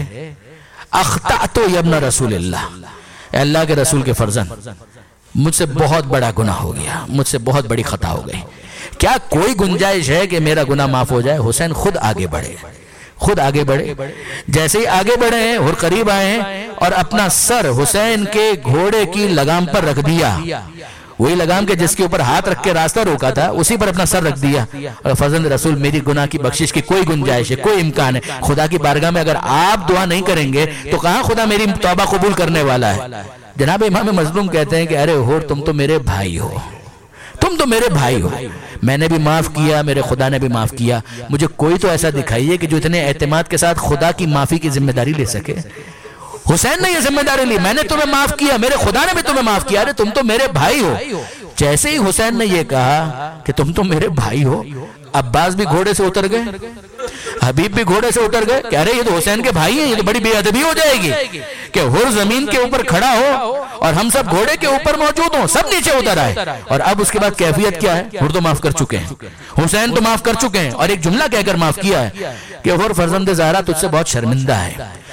اخطأت یا ابن رسول اللہ، اے اللہ کے رسول کے فرزند، مجھ سے بہت بڑا گناہ ہو گیا، مجھ سے بہت بڑی خطا ہو گئی. کیا کوئی گنجائش ہے کہ میرا گناہ معاف ہو جائے؟ حسین خود آگے بڑھے، خود آگے بڑھے. جیسے ہی آگے بڑھے ہیں، حر قریب آئے ہیں اور اپنا سر حسین کے گھوڑے کی لگام پر رکھ دیا. وہی لگام کے جس کے اوپر ہاتھ رکھ کے راستہ روکا تھا، اسی پر اپنا سر رکھ دیا. اور فرزند رسول، میری گناہ کی بخشش کی کوئی گنجائش ہے، کوئی امکان ہے؟ خدا کی بارگاہ میں اگر آپ دعا نہیں کریں گے تو کہاں خدا میری توبہ قبول کرنے والا ہے؟ جناب امام مظلوم کہتے ہیں کہ ارے حر، تم تو میرے بھائی ہو، تم تو میرے بھائی ہو. میں نے بھی معاف کیا، میرے خدا نے بھی معاف کیا. مجھے کوئی تو ایسا دکھائیے کہ جو اتنے اعتماد کے ساتھ خدا کی معافی کی ذمہ داری لے سکے. حسین نے یہ ذمہ داری لی، میں نے تمہیں معاف کیا، میرے خدا نے بھی تمہیں معاف کیا، ارے تم تو میرے بھائی ہو. جیسے ہی حسین نے یہ کہا کہ تم تو میرے بھائی ہو، عباس بھی گھوڑے سے اتر گئے، حبیب بھی گھوڑے سے اتر گئے کہ ارے یہ تو حسین کے بھائی ہیں، یہ تو بڑی بے ادبی ہو جائے گی کہ حر زمین کے اوپر کھڑا ہو اور ہم سب گھوڑے کے اوپر موجود ہوں. سب نیچے اتر آئے. اور اب اس کے بعد کیفیت کیا ہے؟ حر تو معاف کر چکے ہیں، حسین تو معاف کر چکے ہیں، اور ایک جملہ کہہ کر معاف کیا ہے کہ حر فرزند زہرا تجھ سے بہت شرمندہ ہے.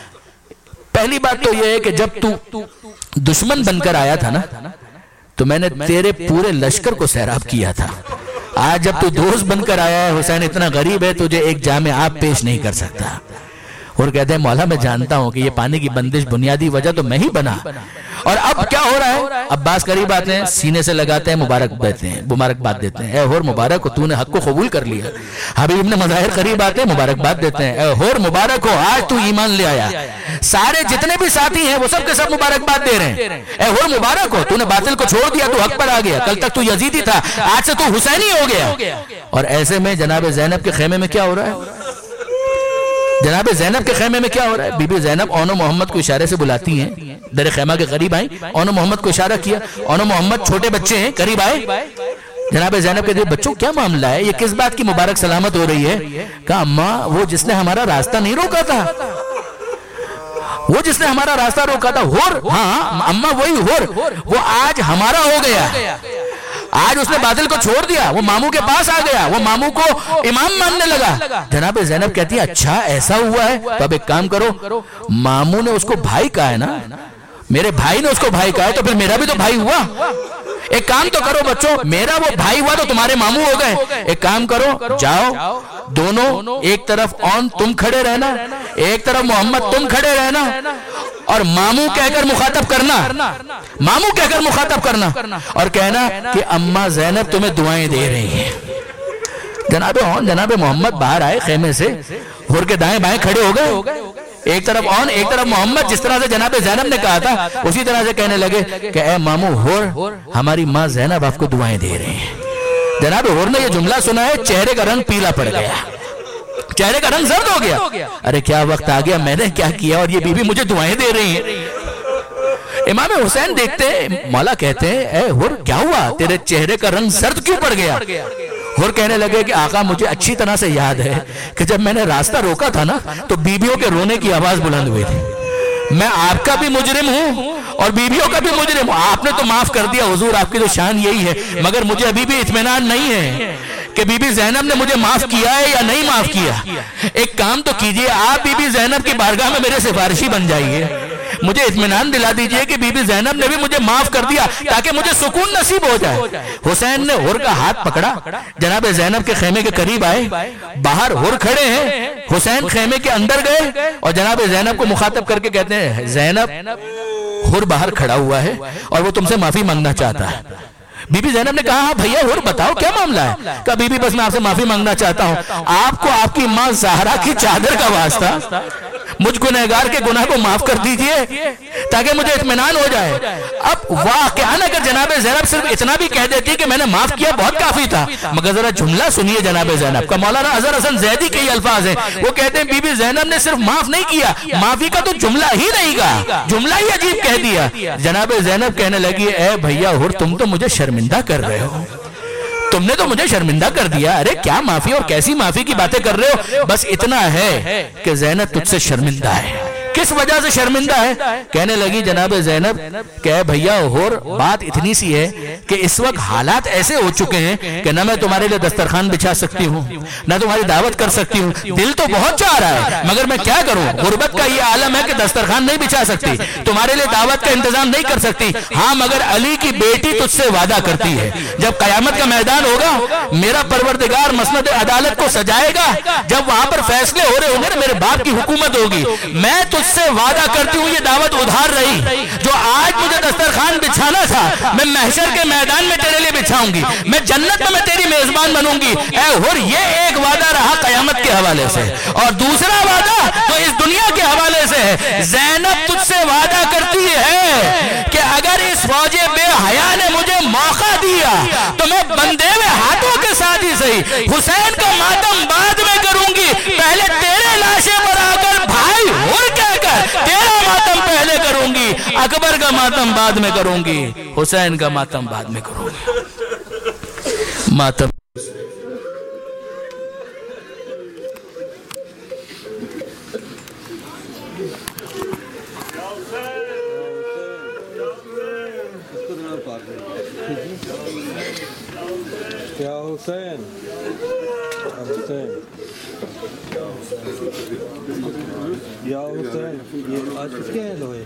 پہلی بات تو یہ ہے کہ جب تو دشمن بن کر آیا تھا نا، تو میں نے تیرے پورے لشکر کو سیراب کیا تھا. آج جب تو دوست بن کر آیا ہے، حسین اتنا غریب ہے، تجھے ایک جام آب پیش نہیں کر سکتا. اور کہتے ہیں مولا میں جانتا ہوں کہ یہ پانی کی بندش بنیادی وجہ تو میں ہی بنا. اور اب کیا ہو رہا ہے؟ عباس قریب آتے ہیں، سینے سے لگاتے ہیں، مبارکباد دیتے ہیں، اے حر مبارک ہو، تو نے حق کو قبول کر لیا. حبیب ابن مظاہر قریب آتے ہیں، مبارکباد دیتے ہیں، اے حر مبارک ہو، آج تو ایمان لے آیا. سارے جتنے بھی ساتھی ہیں وہ سب کے سب مبارکباد دے رہے ہیں، اے حر مبارک ہو، تو نے باطل کو چھوڑ دیا، تو حق پر آ گیا. کل تک تو یزیدی تھا، آج سے تو حسینی ہو گیا. اور ایسے میں جناب زینب کے خیمے میں کیا ہو رہا ہے؟ جناب زینب کے خیمے میں کیا ہو رہا ہے؟ بی بی زینب اون و محمد کو اشارے سے بلاتی ہیں، در خیمہ کے قریب آئیں، اون و محمد کو اشارہ کیا. اون و محمد چھوٹے بچے ہیں، قریب آئے. جناب زینب کہتے ہیں بچوں کیا معاملہ ہے، یہ کس بات کی مبارک سلامت ہو رہی ہے؟ کہا اماں وہ جس نے ہمارا راستہ نہیں روکا تھا، وہ جس نے ہمارا راستہ روکا تھا، حر، ہاں اماں وہی حر، وہ آج ہمارا ہو گیا. آج اس نے باطل کو چھوڑ دیا، وہ ماموں کے پاس آ گیا، وہ ماموں کو امام ماننے لگا. جناب زینب کہتی ہے اچھا ایسا ہوا ہے، تو اب ایک کام کرو، ماموں نے اس کو بھائی کہا ہے نا، میرے بھائی نے اس کو بھائی کہا ہے، تو پھر میرا بھی تو بھائی ہوا. ایک کام تو کرو بچوں، میرا وہ بھائی ہوا تو تمہارے ماموں ہو گئے. ایک کام کرو، جاؤ دونوں، ایک طرف اون تم کھڑے رہنا، ایک طرف محمد تم کھڑے رہنا، اور ماموں کہہ کر مخاطب کرنا، ماموں کہہ کر مخاطب کرنا اور کہنا کہ اماں زینب تمہیں دعائیں دے رہی ہیں۔ جناب محمد باہر آئے خیمے سے، حر کے دائیں بائیں کھڑے ہو گئے، ایک طرف اون ایک طرف محمد، جس طرح سے جناب زینب نے کہا تھا اسی طرح سے کہنے لگے کہ اے ماموں حر، ہماری ماں زینب آپ کو دعائیں دے رہی ہیں۔ جناب حر نے یہ جملہ سنا ہے، چہرے کا رنگ پیلا پڑ گیا، چہرے کا رنگ زرد ہو گیا، ارے کیا وقت آ گیا، میں نے کیا کیا اور یہ بی بی مجھے دعائیں دے رہی ہیں۔ امام حسین دیکھتے مولا کہتے ہیں اے حر کیا ہوا، تیرے چہرے کا رنگ زرد کیوں پڑ گیا؟ حر کہنے لگے کہ آقا مجھے اچھی طرح سے یاد ہے کہ جب میں نے راستہ روکا تھا نا تو بیویوں کے رونے کی آواز بلند ہوئی تھی، میں آپ کا بھی مجرم ہوں اور بیویوں کا بھی مجرم ہوں، آپ نے تو معاف کر دیا حضور، آپ کی تو شان یہی ہے، مگر مجھے ابھی بھی اطمینان نہیں ہے کہ بی بی زینب نے مجھے معاف کیا ہے یا نہیں معاف کیا۔ ایک کام تو کیجئے، آپ بی بی زینب کی بارگاہ میں میرے سفارشی بن جائیے، مجھے اطمینان دلا دیجئے کہ بی بی زینب نے بھی مجھے معاف کر دیا تاکہ مجھے سکون نصیب ہو جائے۔ حسین نے حر کا ہاتھ پکڑا، جناب زینب کے خیمے کے قریب آئے، باہر حر کھڑے ہیں، حسین خیمے کے اندر گئے اور جناب زینب کو مخاطب کر کے کہتے ہیں زینب حر باہر کھڑا ہوا ہے اور وہ تم سے معافی مانگنا چاہتا ہے۔ بی بی زینب نے کہا ہاں بھیا حر بتاؤ کیا معاملہ ہے؟ کہا بی بی بس میں آپ سے معافی مانگنا چاہتا ہوں، آپ کو آپ کی ماں زہرا کی چادر کا واسطہ مجھ گنہگار کے گناہ کو معاف کر دیجئے تاکہ مجھے اطمینان ہو جائے۔ اب واقعاً اگر جناب زینب صرف اتنا بھی کہہ دیتی کہ میں نے معاف کیا بہت کافی تھا، مگر ذرا جملہ سنیے جناب زینب کا، مولانا اظہر حسن زیدی کے یہ الفاظ ہیں، وہ کہتے ہیں بی بی زینب نے صرف معاف نہیں کیا، معافی کا تو جملہ ہی نہیں کہا، جملہ ہی عجیب کہہ دیا۔ جناب زینب کہنے لگی اے بھیا حر تم تو مجھے شرمندہ کر رہے ہو، تم نے تو مجھے شرمندہ کر دیا، ارے کیا معافی اور کیسی معافی کی باتیں کر رہے ہو، بس اتنا ہے کہ زینب تجھ سے شرمندہ ہے۔ کس وجہ سے شرمندہ ہے؟ کہنے لگی جناب زینب کہ اے بھیا حر بات اتنی سی ہے کہ اس وقت حالات ایسے ہو چکے ہیں کہ نہ میں تمہارے لئے دسترخوان بچھا سکتی ہوں نہ تمہاری دعوت کر سکتی ہوں، دل تو بہت چاہ رہا ہے مگر میں کیا کروں، غربت کا یہ عالم ہے کہ دسترخوان نہیں بچھا سکتی، تمہارے لئے دعوت کا انتظام نہیں کر سکتی، ہاں مگر علی کی بیٹی تجھ سے وعدہ کرتی ہے جب قیامت کا میدان ہوگا میرا پروردگار مسند عدالت کو سجائے گا، جب وہاں پر فیصلے ہو رہے ہوں گے میرے باپ کی حکومت ہوگی، میں تجھ سے وعدہ کرتی ہوں یہ دعوت ادھار رہی، جو آج مجھے دسترخوان بچھانا تھا میں محشر کے میدان میں تیرے لیے بچھاؤں گی، میں جنت میں تیری میزبان بنوں گی۔ اے حر یہ ایک وعدہ رہا قیامت کے حوالے سے، اور دوسرا وعدہ تو اس دنیا کے حوالے سے ہے، زینب تجھ سے وعدہ کرتی ہے کہ اگر اس فوج بے حیا نے مجھے موقع دیا تو میں بندے ہوئے ہاتھوں کے ساتھ ہی صحیح حسین کا ماتم بعد میں کروں گی، پہلے تیرے لاشے پر آ کر بھائی حر کہہ کر تیرا ماتم پہلے کروں گی، اکبر کا ماتم بعد میں کروں گی، حسین کا ماتم بعد میں کروں گی۔ ماتم یا حسین، حسین یا حسین، یہ آج کس کے ہیں لوہے؟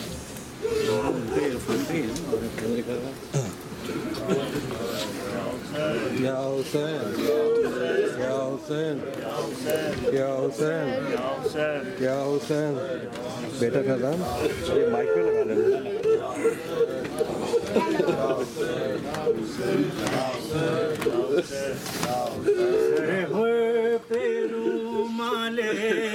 یا حسین، یا حسین، یا حسین، یا حسین، بیٹا کا نام یہ مائک پہ لگا لینا۔